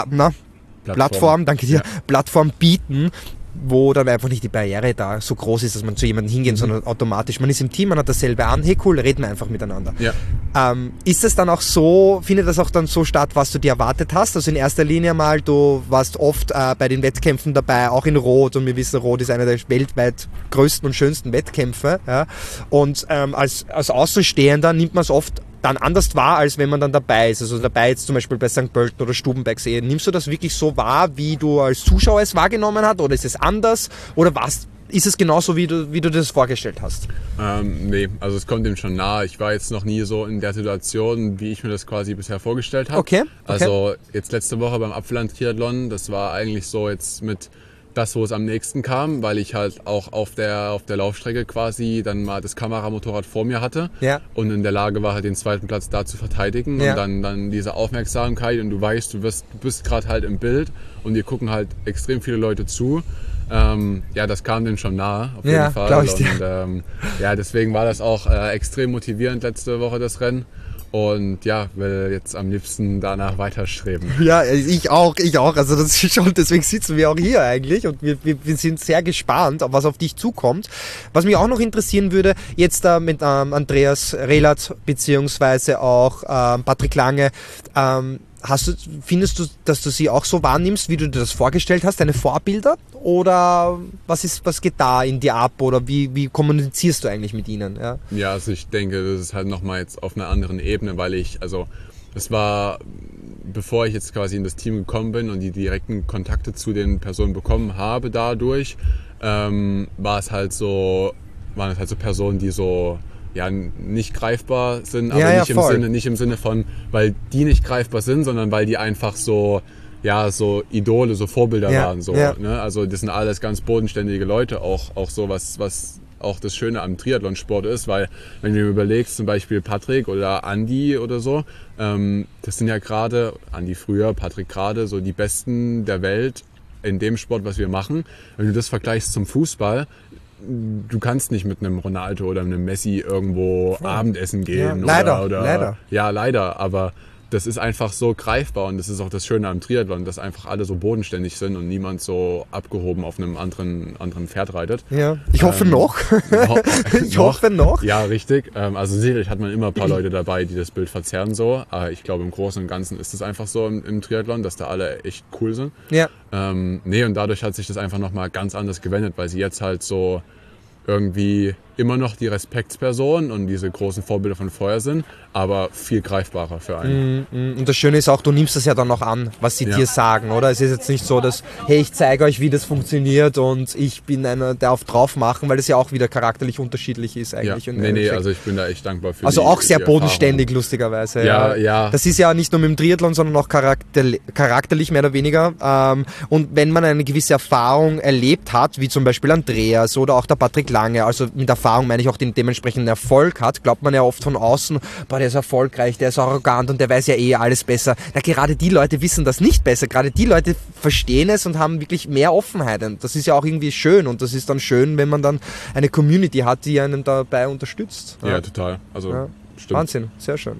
bieten, wo dann einfach nicht die Barriere da so groß ist, dass man zu jemandem hingeht, sondern automatisch, man ist im Team, man hat dasselbe an, hey cool, reden wir einfach miteinander. Ja. Ist es dann auch so, findet das auch dann so statt, was du dir erwartet hast? Also in erster Linie mal, du warst oft bei den Wettkämpfen dabei, auch in Rot, und wir wissen, Rot ist einer der weltweit größten und schönsten Wettkämpfe. Ja? Und als Außenstehender nimmt man es oft dann anders wahr, als wenn man dann dabei ist. Also dabei jetzt zum Beispiel bei St. Pölten oder Stubenberg sehe. Nimmst du das wirklich so wahr, wie du als Zuschauer es wahrgenommen hast? Oder ist es anders? Oder ist es genauso, wie du das vorgestellt hast? Nee, also es kommt dem schon nahe. Ich war jetzt noch nie so in der Situation, wie ich mir das quasi bisher vorgestellt habe. Okay. Also jetzt letzte Woche beim Apfelland-Triathlon, das war eigentlich so jetzt mit das, wo es am nächsten kam, weil ich halt auch auf der Laufstrecke quasi dann mal das Kameramotorrad vor mir hatte und in der Lage war, halt den zweiten Platz da zu verteidigen und dann diese Aufmerksamkeit und du weißt, du bist gerade halt im Bild und dir gucken halt extrem viele Leute zu. Das kam dem schon nahe, auf jeden Fall. Glaub ich dir. Und deswegen war das auch extrem motivierend letzte Woche, das Rennen. Und will jetzt am liebsten danach weiterstreben. Ja, ich auch. Also das ist schon, deswegen sitzen wir auch hier eigentlich und wir sind sehr gespannt, was auf dich zukommt. Was mich auch noch interessieren würde, jetzt mit Andreas Relat beziehungsweise auch Patrick Lange, findest du, dass du sie auch so wahrnimmst, wie du dir das vorgestellt hast, deine Vorbilder? Oder was geht da in dir ab? Oder wie kommunizierst du eigentlich mit ihnen? Ja, also ich denke, das ist halt nochmal jetzt auf einer anderen Ebene, weil es war, bevor ich jetzt quasi in das Team gekommen bin und die direkten Kontakte zu den Personen bekommen habe dadurch, waren es halt so Personen, die so ja nicht greifbar sind, aber nicht im Sinne von, weil die nicht greifbar sind, sondern weil die einfach so Idole, so Vorbilder waren. So, ne? Also das sind alles ganz bodenständige Leute, auch so was auch das Schöne am Triathlonsport ist, weil wenn du dir überlegst, zum Beispiel Patrick oder Andi oder so, das sind ja gerade, Andi früher, Patrick gerade, so die Besten der Welt in dem Sport, was wir machen. Wenn du das vergleichst zum Fußball, du kannst nicht mit einem Ronaldo oder einem Messi irgendwo Abendessen gehen. Ja, leider. Ja, leider, aber das ist einfach so greifbar und das ist auch das Schöne am Triathlon, dass einfach alle so bodenständig sind und niemand so abgehoben auf einem anderen Pferd reitet. Ja, ich hoffe noch. Ich hoffe noch. Ja, richtig. Also sicherlich hat man immer ein paar Leute dabei, die das Bild verzerren so. Aber ich glaube, im Großen und Ganzen ist es einfach so im Triathlon, dass da alle echt cool sind. Ja. Und dadurch hat sich das einfach nochmal ganz anders gewendet, weil sie jetzt halt so irgendwie immer noch die Respektspersonen und diese großen Vorbilder von vorher sind, aber viel greifbarer für einen. Und das Schöne ist auch, du nimmst das ja dann noch an, was sie dir sagen, oder? Es ist jetzt nicht so, dass, hey, ich zeige euch, wie das funktioniert und ich bin einer, der auf drauf machen, weil das ja auch wieder charakterlich unterschiedlich ist eigentlich. Ja. Also ich bin da echt dankbar für also auch sehr bodenständig, lustigerweise. Ja. Das ist ja nicht nur mit dem Triathlon, sondern auch charakterlich mehr oder weniger. Und wenn man eine gewisse Erfahrung erlebt hat, wie zum Beispiel Andreas oder auch der Patrick Lange, also mit Erfahrung meine ich auch den dementsprechenden Erfolg hat, glaubt man ja oft von außen, boah, der ist erfolgreich, der ist arrogant und der weiß ja eh alles besser. Ja, gerade die Leute wissen das nicht besser, gerade die Leute verstehen es und haben wirklich mehr Offenheit. Und das ist ja auch irgendwie schön und das ist dann schön, wenn man dann eine Community hat, die einen dabei unterstützt. Ja, total. Also stimmt. Wahnsinn, sehr schön.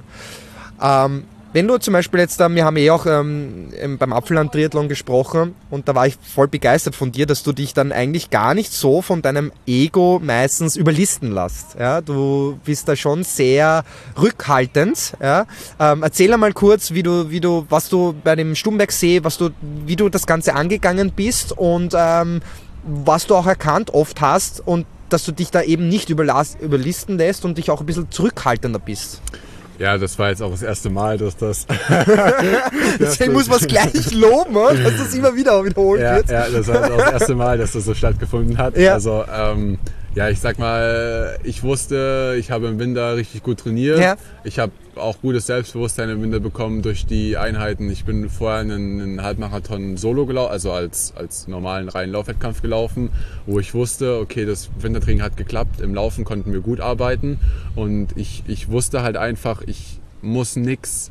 Wenn du zum Beispiel jetzt, wir haben auch beim Apfelland-Triathlon gesprochen und da war ich voll begeistert von dir, dass du dich dann eigentlich gar nicht so von deinem Ego meistens überlisten lässt. Ja? Du bist da schon sehr rückhaltend. Ja? Erzähl einmal kurz, was du bei dem Stumbergsee, wie du das Ganze angegangen bist und was du auch erkannt oft hast und dass du dich da eben nicht überlisten lässt und dich auch ein bisschen zurückhaltender bist. Ja, das war jetzt auch das erste Mal, dass das... Deswegen muss man es gleich loben, dass das immer wieder wiederholt wird. Ja, das war jetzt auch das erste Mal, dass das so stattgefunden hat. Ja. Also, ich sag mal, ich wusste, ich habe im Winter richtig gut trainiert. Ja. Ich habe auch gutes Selbstbewusstsein im Winter bekommen durch die Einheiten. Ich bin vorher einen Halbmarathon solo gelaufen, also als normalen reinen Laufwettkampf gelaufen, wo ich wusste, okay, das Wintertraining hat geklappt, im Laufen konnten wir gut arbeiten und ich wusste halt einfach, ich muss nix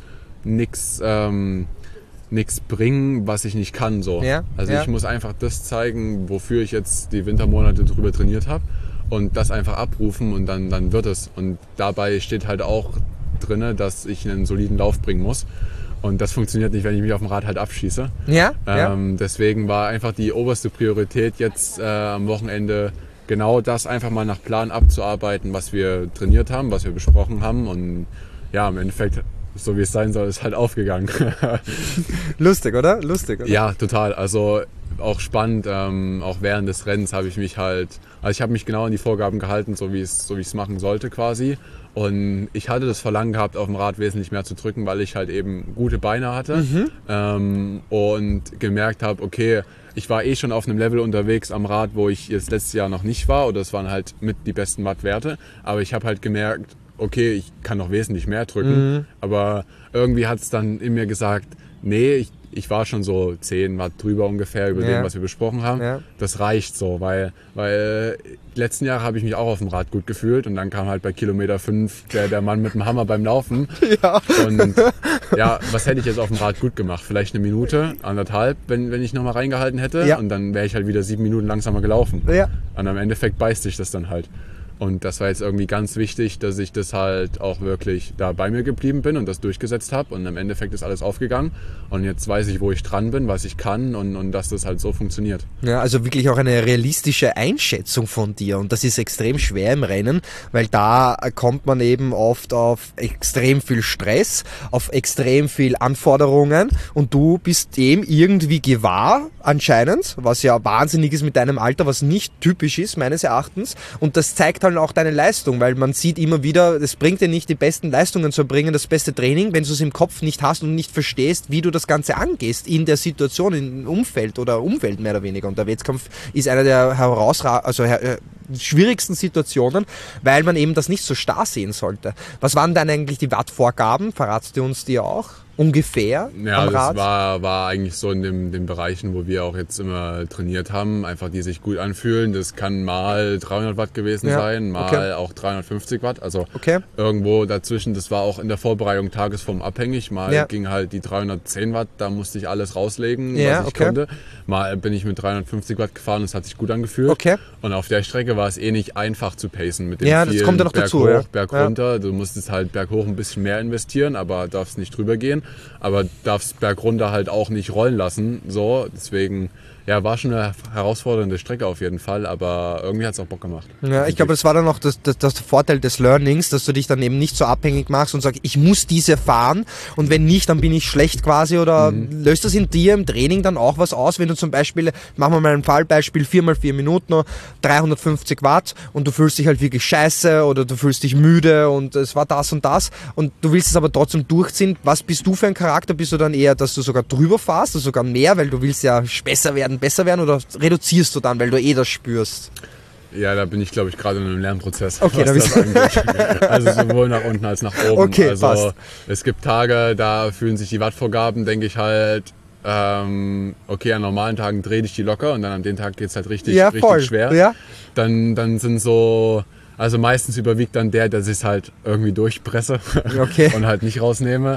bringen, was ich nicht kann. So. Ja, ich muss einfach das zeigen, wofür ich jetzt die Wintermonate drüber trainiert habe und das einfach abrufen und dann wird es. Und dabei steht halt auch drin, dass ich einen soliden Lauf bringen muss. Und das funktioniert nicht, wenn ich mich auf dem Rad halt abschieße. Deswegen war einfach die oberste Priorität jetzt am Wochenende genau das einfach mal nach Plan abzuarbeiten, was wir trainiert haben, was wir besprochen haben. Und ja, im Endeffekt, so wie es sein soll, ist halt aufgegangen. Lustig, oder? Ja, total. Also auch spannend. Auch während des Rennens habe ich mich ich habe mich genau an die Vorgaben gehalten, so wie ich es machen sollte quasi. Und ich hatte das Verlangen gehabt, auf dem Rad wesentlich mehr zu drücken, weil ich halt eben gute Beine hatte und gemerkt habe, okay, ich war schon auf einem Level unterwegs am Rad, wo ich jetzt letztes Jahr noch nicht war, oder es waren halt mit die besten Wattwerte, aber ich habe halt gemerkt, okay, ich kann noch wesentlich mehr drücken, aber irgendwie hat es dann in mir gesagt, nee, ich war schon so 10 Watt drüber ungefähr über dem, was wir besprochen haben. Ja. Das reicht so, weil letzten Jahre habe ich mich auch auf dem Rad gut gefühlt und dann kam halt bei Kilometer 5 der Mann mit dem Hammer beim Laufen. Ja. Und ja, was hätte ich jetzt auf dem Rad gut gemacht? Vielleicht 1 Minute, 1,5, wenn ich nochmal reingehalten hätte. Ja. Und dann wäre ich halt wieder 7 Minuten langsamer gelaufen. Ja. Und am Endeffekt beißt sich das dann halt. Und das war jetzt irgendwie ganz wichtig, dass ich das halt auch wirklich da bei mir geblieben bin und das durchgesetzt habe. Und im Endeffekt ist alles aufgegangen. Und jetzt weiß ich, wo ich dran bin, was ich kann und dass das halt so funktioniert. Ja, also wirklich auch eine realistische Einschätzung von dir. Und das ist extrem schwer im Rennen, weil da kommt man eben oft auf extrem viel Stress, auf extrem viel Anforderungen. Und du bist dem irgendwie gewahr, anscheinend, was ja wahnsinnig ist mit deinem Alter, was nicht typisch ist, meines Erachtens. Und das zeigt halt allem auch deine Leistung, weil man sieht immer wieder, es bringt dir nicht die besten Leistungen zu erbringen, das beste Training, wenn du es im Kopf nicht hast und nicht verstehst, wie du das Ganze angehst in der Situation, im Umfeld oder Umwelt mehr oder weniger. Und der Wettkampf ist einer der schwierigsten Situationen, weil man eben das nicht so starr sehen sollte. Was waren dann eigentlich die Wattvorgaben? Verratst du uns die auch? Ungefähr ja, am Rad? Das war eigentlich so in den Bereichen, wo wir auch jetzt immer trainiert haben, einfach die sich gut anfühlen. Das kann mal 300 Watt gewesen sein, mal auch 350 Watt. Also irgendwo dazwischen, das war auch in der Vorbereitung tagesformabhängig. Mal ging halt die 310 Watt, da musste ich alles rauslegen, was ich konnte. Mal bin ich mit 350 Watt gefahren, das hat sich gut angefühlt. Und auf der Strecke war es nicht einfach zu pacen mit den vielen das kommt ja noch Berg dazu, hoch, Berg runter. Du musstest halt berghoch ein bisschen mehr investieren, aber darfst nicht drüber gehen. Aber darfst bergunter halt auch nicht rollen lassen. So, deswegen, war schon eine herausfordernde Strecke auf jeden Fall, aber irgendwie hat es auch Bock gemacht. Ja, ich glaube, das war dann auch das Vorteil des Learnings, dass du dich dann eben nicht so abhängig machst und sagst, ich muss diese fahren und wenn nicht, dann bin ich schlecht quasi oder löst das in dir im Training dann auch was aus, wenn du zum Beispiel, machen wir mal ein Fallbeispiel, 4x4 Minuten, 350 Watt und du fühlst dich halt wirklich scheiße oder du fühlst dich müde und es war das und du willst es aber trotzdem durchziehen. Was bist du für ein Charakter? Bist du dann eher, dass du sogar drüber fährst, also sogar mehr, weil du willst ja besser werden oder reduzierst du dann, weil du das spürst? Ja, da bin ich, glaube ich, gerade in einem Lernprozess. Okay, was das angeht. Also sowohl nach unten als nach oben. Okay, also passt. Es gibt Tage, da fühlen sich die Wattvorgaben, denke ich halt, an normalen Tagen drehe ich die locker und dann an den Tag geht es halt richtig schwer. Ja. Dann sind so... Also meistens überwiegt dann der sich halt irgendwie durchpresse und halt nicht rausnehme.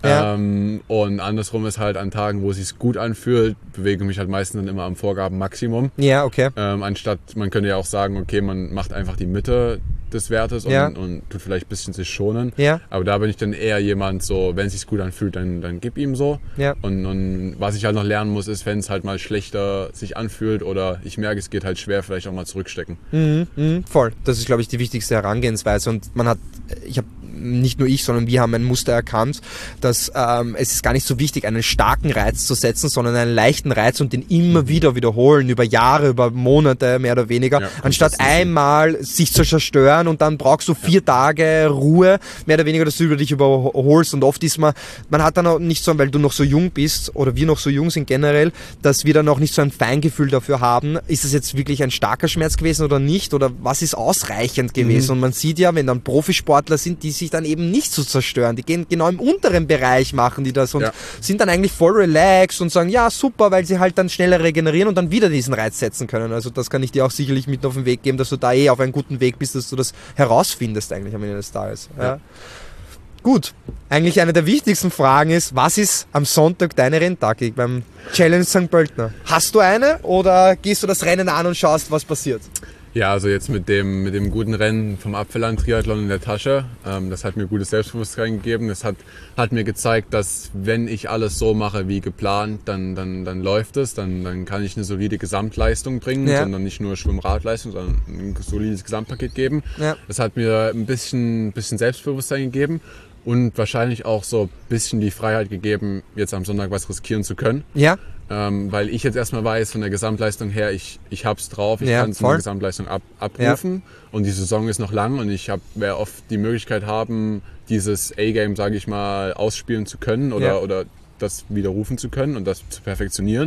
Und andersrum ist halt an Tagen, wo es sich gut anfühlt, bewege ich mich halt meistens dann immer am Vorgabenmaximum. Anstatt, man könnte ja auch sagen, okay, man macht einfach die Mitte des Wertes und tut vielleicht ein bisschen sich schonen. Aber da bin ich dann eher jemand so, wenn es sich gut anfühlt, dann gib ihm so. Und was ich halt noch lernen muss, ist, wenn es halt mal schlechter sich anfühlt oder ich merke, es geht halt schwer, vielleicht auch mal zurückstecken. Voll. Das ist, glaube ich, die wichtigste Herangehensweise. Und nicht nur ich, sondern wir haben ein Muster erkannt, dass es ist gar nicht so wichtig, einen starken Reiz zu setzen, sondern einen leichten Reiz und den immer wieder wiederholen, über Jahre, über Monate, mehr oder weniger, anstatt einmal sich zu zerstören und dann brauchst du 4 Tage Ruhe, mehr oder weniger, dass du über dich überholst. Und oft ist man hat dann auch nicht so, weil du noch so jung bist oder wir noch so jung sind generell, dass wir dann auch nicht so ein Feingefühl dafür haben, ist es jetzt wirklich ein starker Schmerz gewesen oder nicht oder was ist ausreichend gewesen. Und man sieht ja, wenn dann Profisportler sind, die sich dann eben nicht so zerstören. Die gehen genau im unteren Bereich, machen die das und sind dann eigentlich voll relaxed und sagen, ja super, weil sie halt dann schneller regenerieren und dann wieder diesen Reiz setzen können. Also das kann ich dir auch sicherlich mit auf den Weg geben, dass du da auf einem guten Weg bist, dass du das herausfindest eigentlich am Ende des Tages. Ja. Gut, eigentlich eine der wichtigsten Fragen ist, was ist am Sonntag deine Renntaktik beim Challenge St. Pöltner? Hast du eine oder gehst du das Rennen an und schaust, was passiert? Ja, also jetzt mit dem guten Rennen vom Apfelland-Triathlon in der Tasche, das hat mir gutes Selbstbewusstsein gegeben. Das hat mir gezeigt, dass wenn ich alles so mache wie geplant, dann läuft es, dann kann ich eine solide Gesamtleistung bringen, sondern nicht nur Schwimm-Radleistung, sondern ein solides Gesamtpaket geben. Das hat mir ein bisschen Selbstbewusstsein gegeben und wahrscheinlich auch so ein bisschen die Freiheit gegeben, jetzt am Sonntag was riskieren zu können. Weil ich jetzt erstmal weiß, von der Gesamtleistung her, ich hab's drauf, ich kann es in der Gesamtleistung abrufen und die Saison ist noch lang und ich werde oft die Möglichkeit haben, dieses A-Game, sage ich mal, ausspielen zu können oder das widerrufen zu können und das zu perfektionieren.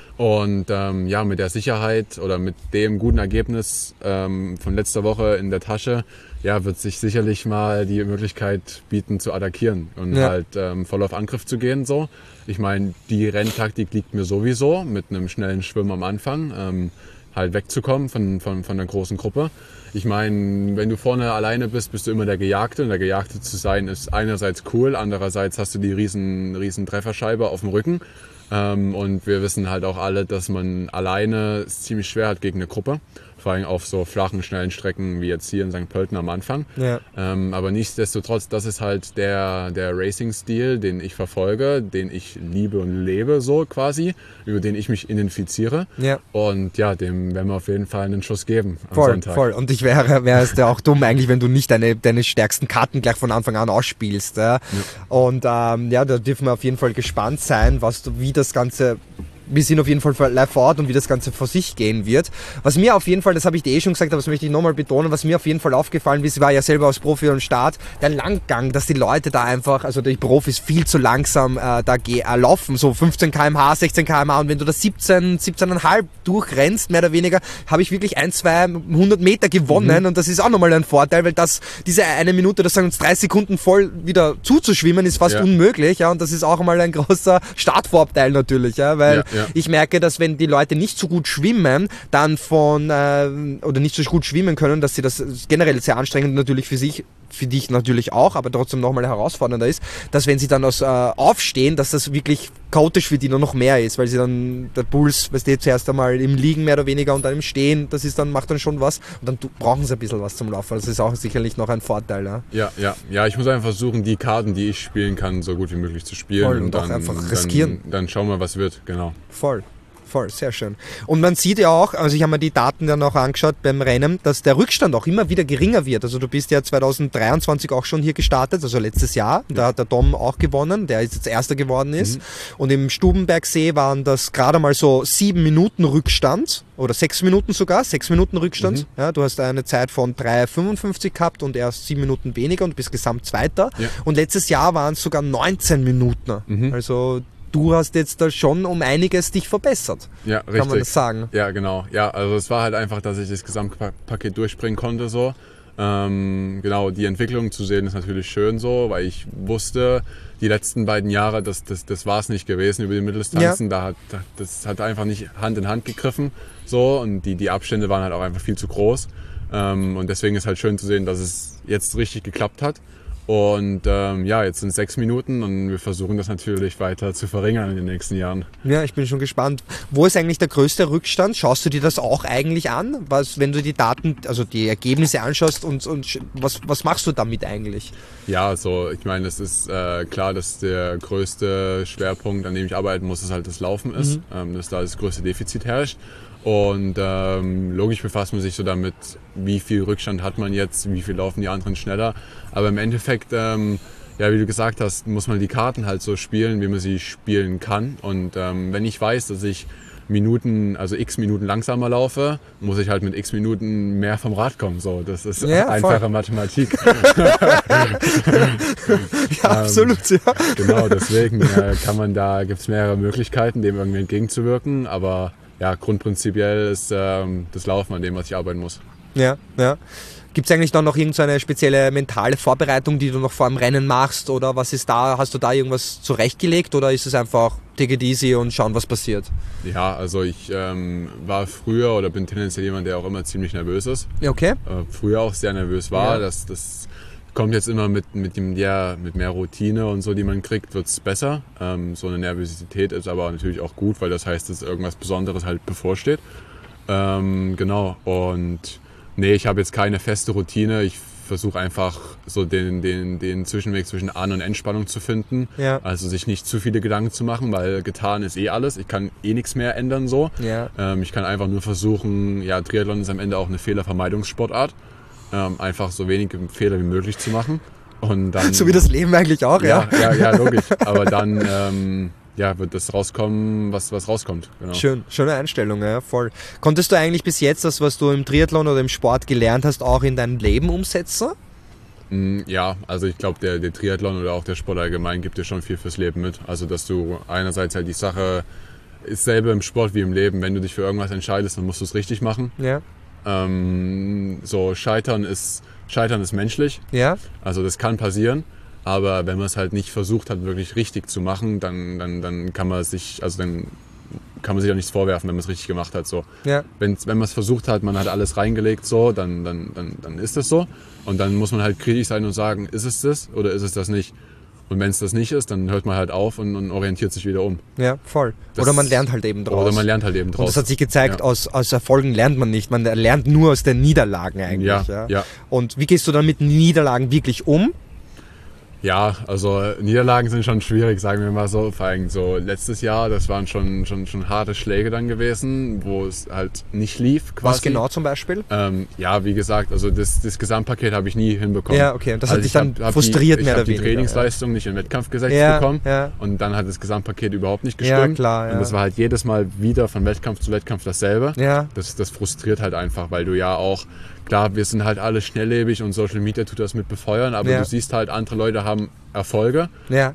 Und mit der Sicherheit oder mit dem guten Ergebnis von letzter Woche in der Tasche, wird sich sicherlich mal die Möglichkeit bieten zu attackieren und halt voll auf Angriff zu gehen. So. Ich meine, die Renntaktik liegt mir sowieso mit einem schnellen Schwimmen am Anfang, halt wegzukommen von der großen Gruppe. Ich meine, wenn du vorne alleine bist, bist du immer der Gejagte und der Gejagte zu sein ist einerseits cool, andererseits hast du die riesen Trefferscheibe auf dem Rücken. Und wir wissen halt auch alle, dass man alleine es ziemlich schwer hat gegen eine Gruppe. Vor allem auf so flachen, schnellen Strecken wie jetzt hier in St. Pölten am Anfang. Aber nichtsdestotrotz, das ist halt der Racing-Stil, den ich verfolge, den ich liebe und lebe so quasi, über den ich mich identifiziere. Und dem werden wir auf jeden Fall einen Schuss geben am Sonntag. Voll. Und ich wäre es ja auch dumm eigentlich, wenn du nicht deine stärksten Karten gleich von Anfang an ausspielst. Und da dürfen wir auf jeden Fall gespannt sein, wie das Ganze wir sind auf jeden Fall live vor Ort und wie das Ganze vor sich gehen wird. Was mir auf jeden Fall, das habe ich dir schon gesagt, aber das möchte ich nochmal betonen, was mir auf jeden Fall aufgefallen ist, ich war ja selber als Profi am Start, der Langgang, dass die Leute da einfach, also die Profis viel zu langsam laufen, so 15 km/h, 16 km/h und wenn du da 17,5 durchrennst, mehr oder weniger, habe ich wirklich 100-200 Meter gewonnen und das ist auch nochmal ein Vorteil, weil diese eine Minute, das sagen uns 3 Sekunden voll wieder zuzuschwimmen, ist fast unmöglich, ja, und das ist auch einmal ein großer Startvorteil natürlich, ja, weil ich merke, dass wenn die Leute nicht so gut schwimmen, dann oder nicht so gut schwimmen können, dass sie das generell sehr anstrengend natürlich für dich natürlich auch, aber trotzdem nochmal herausfordernder ist, dass wenn sie dann aufstehen, dass das wirklich chaotisch für die nur noch mehr ist, weil sie dann der Puls, weißt du, zuerst einmal im Liegen mehr oder weniger und dann im Stehen, macht dann schon was und dann brauchen sie ein bisschen was zum Laufen. Das ist auch sicherlich noch ein Vorteil. Ja, ich muss einfach versuchen, die Karten, die ich spielen kann, so gut wie möglich zu spielen. Voll, und dann einfach riskieren. Dann schauen wir, was wird, genau. Voll, sehr schön. Und man sieht ja auch, also ich habe mir die Daten dann auch angeschaut beim Rennen, dass der Rückstand auch immer wieder geringer wird. Also du bist ja 2023 auch schon hier gestartet, also letztes Jahr. Da hat der Dom auch gewonnen, der jetzt Erster geworden ist. Und im Stubenbergsee waren das gerade mal so 7 Minuten Rückstand oder 6 Minuten sogar, 6 Minuten Rückstand. Ja, du hast eine Zeit von 3,55 gehabt und erst 7 Minuten weniger und bist gesamt Zweiter. Ja. Und letztes Jahr waren es sogar 19 Minuten. Also du hast jetzt da schon um einiges dich verbessert. Ja, richtig. Kann man das sagen? Ja, genau. Ja, also es war halt einfach, dass ich das Gesamtpaket durchbringen konnte so. Genau, die Entwicklung zu sehen ist natürlich schön so, weil ich wusste, die letzten beiden Jahre, das war es nicht gewesen über die Mitteldistanzen. Ja. Das hat einfach nicht Hand in Hand gegriffen so und die Abstände waren halt auch einfach viel zu groß. Und deswegen ist halt schön zu sehen, dass es jetzt richtig geklappt hat. Und jetzt sind es 6 Minuten und wir versuchen das natürlich weiter zu verringern in den nächsten Jahren. Ja, ich bin schon gespannt. Wo ist eigentlich der größte Rückstand? Schaust du dir das auch eigentlich an? Wenn du die Daten, also die Ergebnisse anschaust und was machst du damit eigentlich? Ja, also ich meine, es ist klar, dass der größte Schwerpunkt, an dem ich arbeiten muss, halt das Laufen ist, dass da das größte Defizit herrscht. Und logisch befasst man sich so damit, wie viel Rückstand hat man jetzt, wie viel laufen die anderen schneller. Aber im Endeffekt, wie du gesagt hast, muss man die Karten halt so spielen, wie man sie spielen kann. Und wenn ich weiß, dass ich x Minuten langsamer laufe, muss ich halt mit x Minuten mehr vom Rad kommen. So, das ist einfache Mathematik. Ja, absolut, ja. Genau, deswegen gibt es mehrere Möglichkeiten, dem irgendwie entgegenzuwirken. Aber ja, grundprinzipiell ist das Laufen an dem, was ich arbeiten muss. Ja. Gibt es eigentlich dann noch irgendeine spezielle mentale Vorbereitung, die du noch vor dem Rennen machst? Oder was ist da? Hast du da irgendwas zurechtgelegt? Oder ist es einfach take it easy und schauen, was passiert? Ja, also ich war früher oder bin tendenziell jemand, der auch immer ziemlich nervös ist. Okay. Früher auch sehr nervös war. Ja. Das kommt jetzt immer mit mehr Routine und so, die man kriegt, wird es besser. So eine Nervosität ist aber natürlich auch gut, weil das heißt, dass irgendwas Besonderes halt bevorsteht. Genau. Und nee, ich habe jetzt keine feste Routine. Ich versuche einfach so den Zwischenweg zwischen An- und Entspannung zu finden. Ja. Also sich nicht zu viele Gedanken zu machen, weil getan ist alles. Ich kann nichts mehr ändern so. Ja. Ich kann einfach nur versuchen, Triathlon ist am Ende auch eine Fehlervermeidungssportart. Einfach so wenige Fehler wie möglich zu machen. Und dann, so wie das Leben eigentlich auch, ja. Ja, logisch. Aber dann wird das rauskommen, was rauskommt. Genau. Schöne Einstellung, ja, voll. Konntest du eigentlich bis jetzt das, was du im Triathlon oder im Sport gelernt hast, auch in dein Leben umsetzen? Ja, also ich glaube, der Triathlon oder auch der Sport allgemein gibt dir schon viel fürs Leben mit. Also dass du einerseits halt die Sache ist selber im Sport wie im Leben. Wenn du dich für irgendwas entscheidest, dann musst du es richtig machen. Ja. So Scheitern ist menschlich. Ja. Also das kann passieren. Aber wenn man es halt nicht versucht hat, wirklich richtig zu machen, dann kann man sich auch nichts vorwerfen, wenn man es richtig gemacht hat. So. Ja. Wenn man es versucht hat, man hat alles reingelegt, so, dann ist das so. Und dann muss man halt kritisch sein und sagen, ist es das oder ist es das nicht? Und wenn es das nicht ist, dann hört man halt auf und orientiert sich wieder um. Ja, voll. Oder man lernt halt eben draus. Und das hat sich gezeigt, aus Erfolgen lernt man nicht. Man lernt nur aus den Niederlagen eigentlich. Ja. Und wie gehst du dann mit Niederlagen wirklich um? Ja, also Niederlagen sind schon schwierig, sagen wir mal so. Vor allem so letztes Jahr, das waren schon harte Schläge dann gewesen, wo es halt nicht lief quasi. Was genau zum Beispiel? Ja, wie gesagt, also das Gesamtpaket habe ich nie hinbekommen. Ja, okay. Und das also hat dich dann frustriert mehr oder weniger. Ich habe die Trainingsleistung nicht in Wettkampf gesetzt bekommen und dann hat das Gesamtpaket überhaupt nicht gestimmt. Ja, klar. Ja. Und das war halt jedes Mal wieder von Wettkampf zu Wettkampf dasselbe. Ja. Das frustriert halt einfach, weil du ja auch, klar, wir sind halt alle schnelllebig und Social Media tut das mit befeuern, aber du siehst halt, andere Leute haben Erfolge,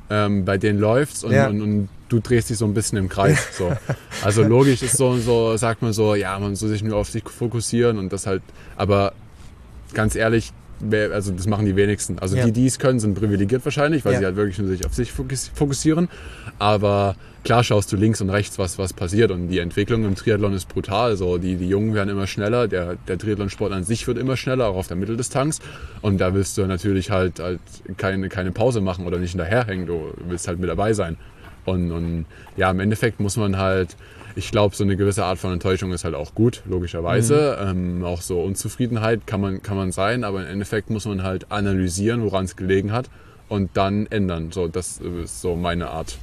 bei denen läuft's und du drehst dich so ein bisschen im Kreis. So. Also logisch ist so, sagt man so, ja, man soll sich nur auf sich fokussieren und das halt, aber ganz ehrlich, also das machen die wenigsten. Also die es können, sind privilegiert wahrscheinlich, weil sie halt wirklich nur sich auf sich fokussieren. Aber klar schaust du links und rechts, was passiert. Und die Entwicklung im Triathlon ist brutal. So, die Jungen werden immer schneller, der Triathlonsport an sich wird immer schneller, auch auf der Mitteldistanz. Und da willst du natürlich halt keine Pause machen oder nicht hinterherhängen. Du willst halt mit dabei sein. Und ja, im Endeffekt muss man halt, ich glaube, so eine gewisse Art von Enttäuschung ist halt auch gut, logischerweise. Auch so Unzufriedenheit kann man sein, aber im Endeffekt muss man halt analysieren, woran es gelegen hat und dann ändern. So, das ist so meine Art.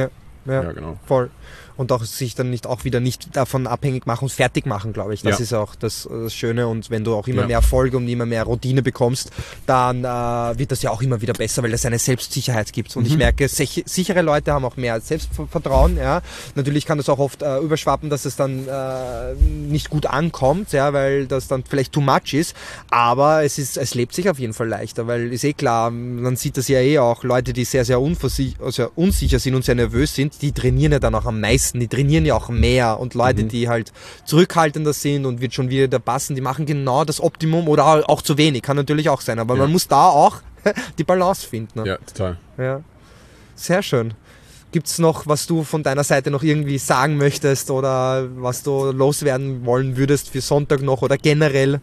Ja, genau. Voll. Und auch sich dann nicht davon abhängig machen und fertig machen, glaube ich. Das ist auch das Schöne. Und wenn du auch immer mehr Erfolge und immer mehr Routine bekommst, dann wird das ja auch immer wieder besser, weil das eine Selbstsicherheit gibt. Und ich merke, sichere Leute haben auch mehr Selbstvertrauen. Ja. Natürlich kann das auch oft überschwappen, dass es dann nicht gut ankommt, weil das dann vielleicht too much ist. Aber es lebt sich auf jeden Fall leichter, weil ist klar, man sieht das ja auch, Leute, die sehr, sehr unsicher sind und sehr nervös sind, die trainieren ja dann auch am meisten. Die trainieren ja auch mehr und Leute, die halt zurückhaltender sind und wird schon wieder passen, die machen genau das Optimum oder auch zu wenig, kann natürlich auch sein, aber man muss da auch die Balance finden. Ne? Ja, total. Ja. Sehr schön. Gibt es noch, was du von deiner Seite noch irgendwie sagen möchtest oder was du loswerden wollen würdest für Sonntag noch oder generell?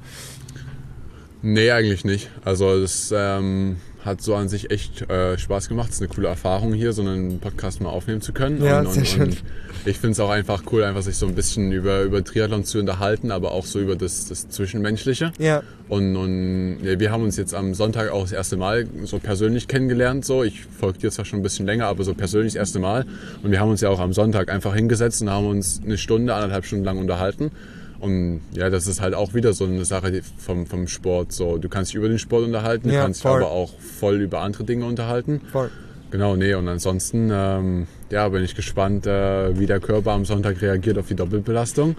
Nee, eigentlich nicht. Also das hat so an sich echt Spaß gemacht. Es ist eine coole Erfahrung hier, so einen Podcast mal aufnehmen zu können. Ja, sehr schön. Und ich finde es auch einfach cool, einfach sich so ein bisschen über Triathlon zu unterhalten, aber auch so über das Zwischenmenschliche. Ja. Und wir haben uns jetzt am Sonntag auch das erste Mal so persönlich kennengelernt. So. Ich folge dir zwar schon ein bisschen länger, aber so persönlich das erste Mal. Und wir haben uns ja auch am Sonntag einfach hingesetzt und haben uns eine Stunde, 1,5 Stunden lang unterhalten. Und ja, das ist halt auch wieder so eine Sache vom Sport. So, du kannst dich über den Sport unterhalten, du kannst dich aber auch voll über andere Dinge unterhalten. Voll. Genau, nee, und ansonsten bin ich gespannt, wie der Körper am Sonntag reagiert auf die Doppelbelastung.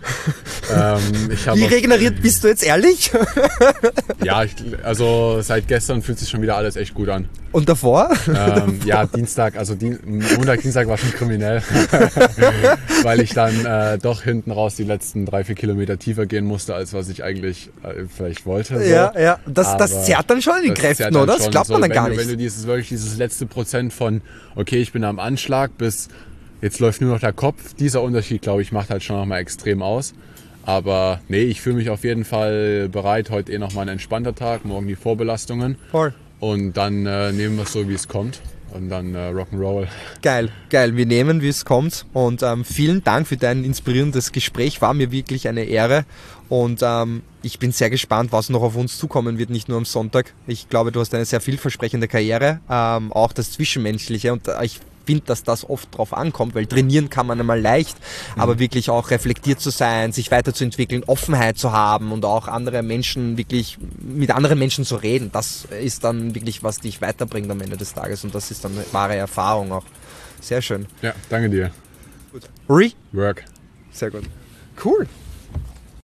Wie regeneriert bist du jetzt, ehrlich? Ja, also seit gestern fühlt sich schon wieder alles echt gut an. Und davor? Dienstag, also Montag, Dienstag war schon kriminell, weil ich dann doch hinten raus die letzten 3-4 Kilometer tiefer gehen musste, als was ich eigentlich vielleicht wollte. So. Ja, das zerrt dann schon in den Kräften, oder? Das glaubt man dann gar nicht. Wenn du dieses letzte Prozent von, okay, ich bin am Anschlag, bis jetzt läuft nur noch der Kopf, dieser Unterschied, glaube ich, macht halt schon nochmal extrem aus. Aber nee, ich fühle mich auf jeden Fall bereit. Heute nochmal ein entspannter Tag, morgen die Vorbelastungen. Voll. Und dann nehmen wir es so, wie es kommt. Und dann Rock'n'Roll. Geil. Wir nehmen, wie es kommt. Und vielen Dank für dein inspirierendes Gespräch. War mir wirklich eine Ehre. Und ich bin sehr gespannt, was noch auf uns zukommen wird, nicht nur am Sonntag. Ich glaube, du hast eine sehr vielversprechende Karriere. Auch das Zwischenmenschliche. Und ich finde, dass das oft drauf ankommt, weil trainieren kann man einmal leicht, aber wirklich auch reflektiert zu sein, sich weiterzuentwickeln, Offenheit zu haben und auch andere Menschen wirklich mit anderen Menschen zu reden, das ist dann wirklich, was dich weiterbringt am Ende des Tages und das ist dann eine wahre Erfahrung auch. Sehr schön. Ja, danke dir. Gut. Work. Sehr gut. Cool.